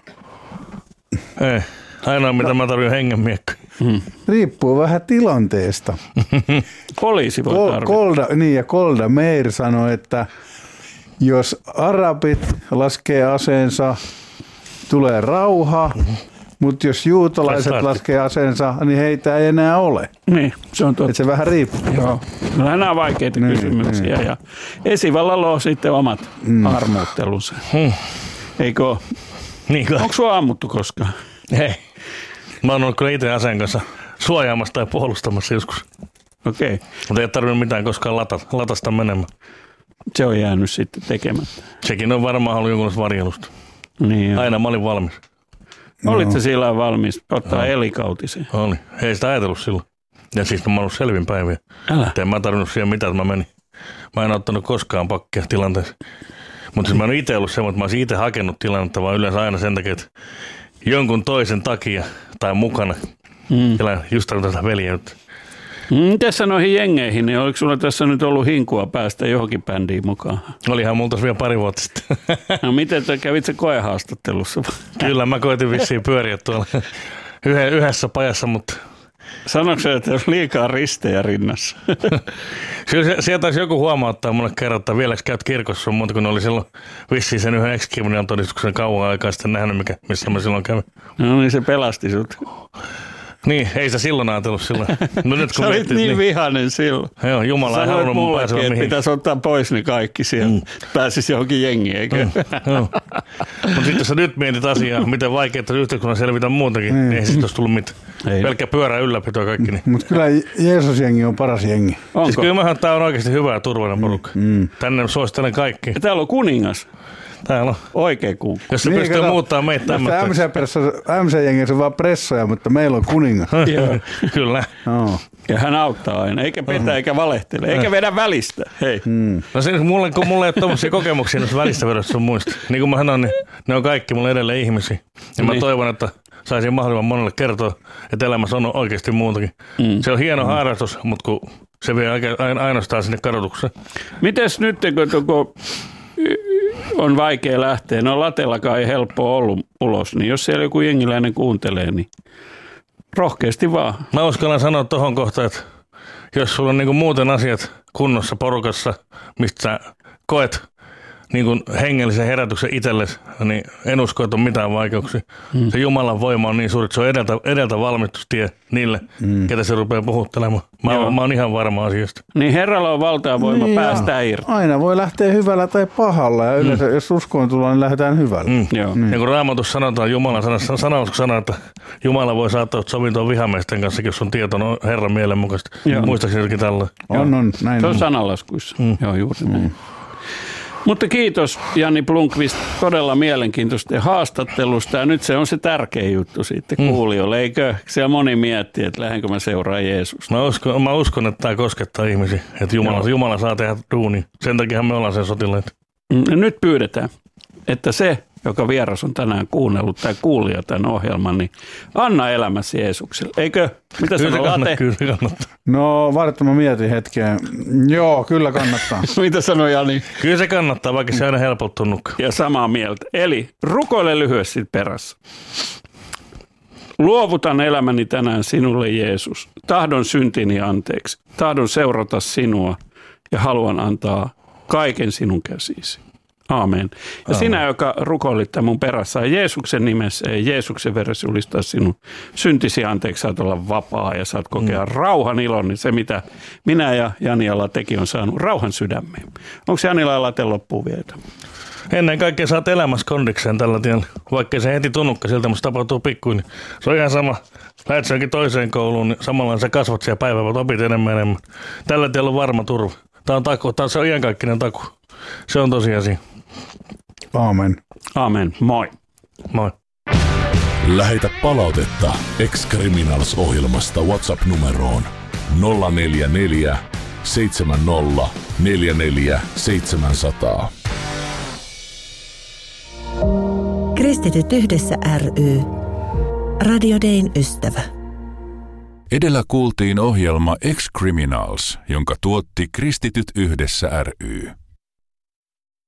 [SPEAKER 4] Ei. Ainoa, mitä mä tarvitsen hengenmiekkoja.
[SPEAKER 5] Riippuu vähän tilanteesta.
[SPEAKER 3] Poliisi voi tarvita.
[SPEAKER 5] Golda Meir sanoi, että jos arabit laskee aseensa, tulee rauha, mutta jos juutalaiset laskee aseensa, niin heitä ei enää ole.
[SPEAKER 3] Niin, se on totta.
[SPEAKER 5] Että se vähän riippuu.
[SPEAKER 3] Joo. Kyllä nämä on vaikeita kysymyksiä. Ja esivallalla on sitten omat armuuttelunsa. Eikö ole?
[SPEAKER 4] Niin
[SPEAKER 3] onko sua ammuttu koskaan?
[SPEAKER 4] Ei. Mä oon ollut kyllä itse aseen kanssa suojaamassa tai puolustamassa joskus.
[SPEAKER 3] Okei.
[SPEAKER 4] Mutta ei tarvinnut mitään koskaan latasta menemään.
[SPEAKER 3] Se on jäänyt sitten tekemättä.
[SPEAKER 4] Sekin on varmaan ollut jonkunlaista varjelusta.
[SPEAKER 3] Niin.
[SPEAKER 4] Aina mä olin valmis.
[SPEAKER 3] Olitko sillä valmis ottaa elikautiseen?
[SPEAKER 4] Oli. Ei sitä ajatellut silloin. Ja siis mä oon ollut selvin päiviä.
[SPEAKER 3] Älä.
[SPEAKER 4] En mä tarvinnut siihen mitään, että mä menin. Mä en ottanut koskaan pakkia tilanteessa. Mutta siis mä en itse ollut semmoinen, että mä olisin itse hakenut tilannetta, vaan yleensä aina sen takia, että jonkun toisen takia tai mukana. Just tarvitaan sitä veljeyttä.
[SPEAKER 3] Miten sä noihin jengeihin, niin oliko sulla tässä nyt ollut hinkua päästä johonkin bändiin mukaan?
[SPEAKER 4] Olihan multa vielä pari vuotta sitten.
[SPEAKER 3] No miten kävit se koehaastattelussa?
[SPEAKER 4] Kyllä, mä koitin vissiin pyöriä tuolla yhdessä pajassa, mutta...
[SPEAKER 3] Sanoitko sä, että liikaa ristejä rinnassa?
[SPEAKER 4] Sieltä taisi joku huomauttaa mulle kerran, että vieläks käyt kirkossa, mutta kun oli silloin vissiin sen yhden ex-kriminaalin todistuksen kauan aikaa sitten nähnyt, missä mä silloin kävin.
[SPEAKER 3] No niin, se pelasti sut.
[SPEAKER 4] Niin, ei se silloin ajatellut silloin. No nyt, kun
[SPEAKER 3] sä olit niin vihainen silloin.
[SPEAKER 4] Joo, Jumala ei halunnut mun pääsevä mihin.
[SPEAKER 3] Pitäisi ottaa pois ne kaikki siellä. Pääsisi johonkin jengiin, eikö?
[SPEAKER 4] Mutta sitten jos nyt mietit asiaa, miten vaikeaa yhteiskunnan selvitä muutakin, niin ei siis olisi tullut mitään. Pelkkä pyörä ylläpitoa kaikki. Niin.
[SPEAKER 5] Mutta kyllä Jeesus-jengi on paras jengi.
[SPEAKER 3] Onko?
[SPEAKER 4] Siis kyllä tämä on oikeasti hyvä ja turvallinen porukka. Tänne suosittelen kaikki.
[SPEAKER 3] Ja täällä on kuningas.
[SPEAKER 4] Täällä on.
[SPEAKER 3] Oikein kuningas.
[SPEAKER 4] Jos se pystyy muuttaa meitä tämmöistä.
[SPEAKER 5] MC-jengissä on vaan pressoja, mutta meillä on kuningas.
[SPEAKER 4] Kyllä.
[SPEAKER 3] Ja hän auttaa aina, eikä petä, eikä valehtele, eikä vedä välistä. Hei.
[SPEAKER 4] No se, kun mulla ei ole tommosia kokemuksia noista välistä vedosta sun muista. Niin kuin mä sanoin, niin ne on kaikki mulle edelleen ihmisiä. Ja mä toivon, että saisin mahdollisimman monelle kertoa, että elämässä on oikeasti muutakin. Se on hieno harrastus, mutta kun se vie ainoastaan sinne kadotukseen.
[SPEAKER 3] Mites nyt, kun on vaikea lähteä, no latellakaan ei helppoa ollut ulos, niin jos siellä joku jengiläinen kuuntelee, niin rohkeasti vaan.
[SPEAKER 4] Mä uskallan sanoa tohon kohtaan, että jos sulla on niinku muuten asiat kunnossa porukassa, mistä sä koet niin hengellisen herätyksen itsellesi, niin en usko, että on mitään vaikeuksia. Se Jumalan voima on niin suuri, että se on edeltä valmistustie niille, ketä se rupeaa puhuttelemaan. Mä oon ihan varma asiasta.
[SPEAKER 3] Niin Herralla on valtaa voima päästää irti.
[SPEAKER 5] Aina voi lähteä hyvällä tai pahalla, ja yleensä jos uskoon tullaan, niin lähdetään hyvällä.
[SPEAKER 3] Joo.
[SPEAKER 4] Ja kun Raamatussa sanotaan Jumalan sanausko että Jumala voi saattaa sovintoon vihamiesten kanssa, jos on tieto Herran mielen mukaista. Muistaakseni jotenkin tällä.
[SPEAKER 5] On, näin
[SPEAKER 3] se on sananlaskuissa. Joo, juuri näin. Mutta kiitos Jani Blomqvist todella mielenkiintoista haastattelusta. Ja nyt se on se tärkein juttu sitten kuulijoille. Eikö siellä moni miettii, että lähdenkö mä seuraan Jeesusta?
[SPEAKER 4] Mä uskon, että tämä koskettaa ihmisiä. Että Jumala saa tehdä duunia. Sen takia me ollaan sen sotilaita.
[SPEAKER 3] Nyt pyydetään, että se, joka vieras on tänään kuunnellut tai kuulija tämän ohjelman, niin anna elämäsi Jeesukselle. Eikö? Mitä sanoo Late?
[SPEAKER 4] Kyllä kannattaa.
[SPEAKER 5] No, vartta mä mietin hetken. Joo, kyllä kannattaa.
[SPEAKER 3] Mitä sanoo Jani?
[SPEAKER 4] Kyllä se kannattaa, vaikka se aina helpottunut.
[SPEAKER 3] Ja samaa mieltä. Eli rukoile lyhyesti perässä. Luovutan elämäni tänään sinulle, Jeesus. Tahdon syntini anteeksi. Tahdon seurata sinua ja haluan antaa kaiken sinun käsiisi. Aamen. Ja sinä, joka rukoilit tämän mun perässä, Jeesuksen nimessä ja Jeesuksen veressä julistaa sinun syntisi anteeksi, saat olla vapaa ja saat kokea rauhan ilon, niin se mitä minä ja Jani ja Latekin on saanut rauhan sydämeen. Onko Janilla ja Late loppuun vielä?
[SPEAKER 4] Ennen kaikkea saat elämässä kondikseen tällä tiellä. Vaikka se heti tunnukka siltä, mutta se tapahtuu pikkuin. Niin se on ihan sama. Lähet se jonkin toiseen kouluun, niin samalla sä kasvat siellä päivän, opit enemmän. Tällä tiellä on varma turva. Tämä on taku. Se on iankaikkinen taku. Se on tosiasia.
[SPEAKER 5] Aamen.
[SPEAKER 3] Aamen. Moi.
[SPEAKER 4] Moi.
[SPEAKER 1] Lähetä palautetta Ex-Criminals-ohjelmasta WhatsApp-numeroon 044 70 44 700.
[SPEAKER 6] Kristityt yhdessä ry. Radio Dayn ystävä.
[SPEAKER 7] Edellä kuultiin ohjelma Ex-Criminals, jonka tuotti Kristityt yhdessä ry.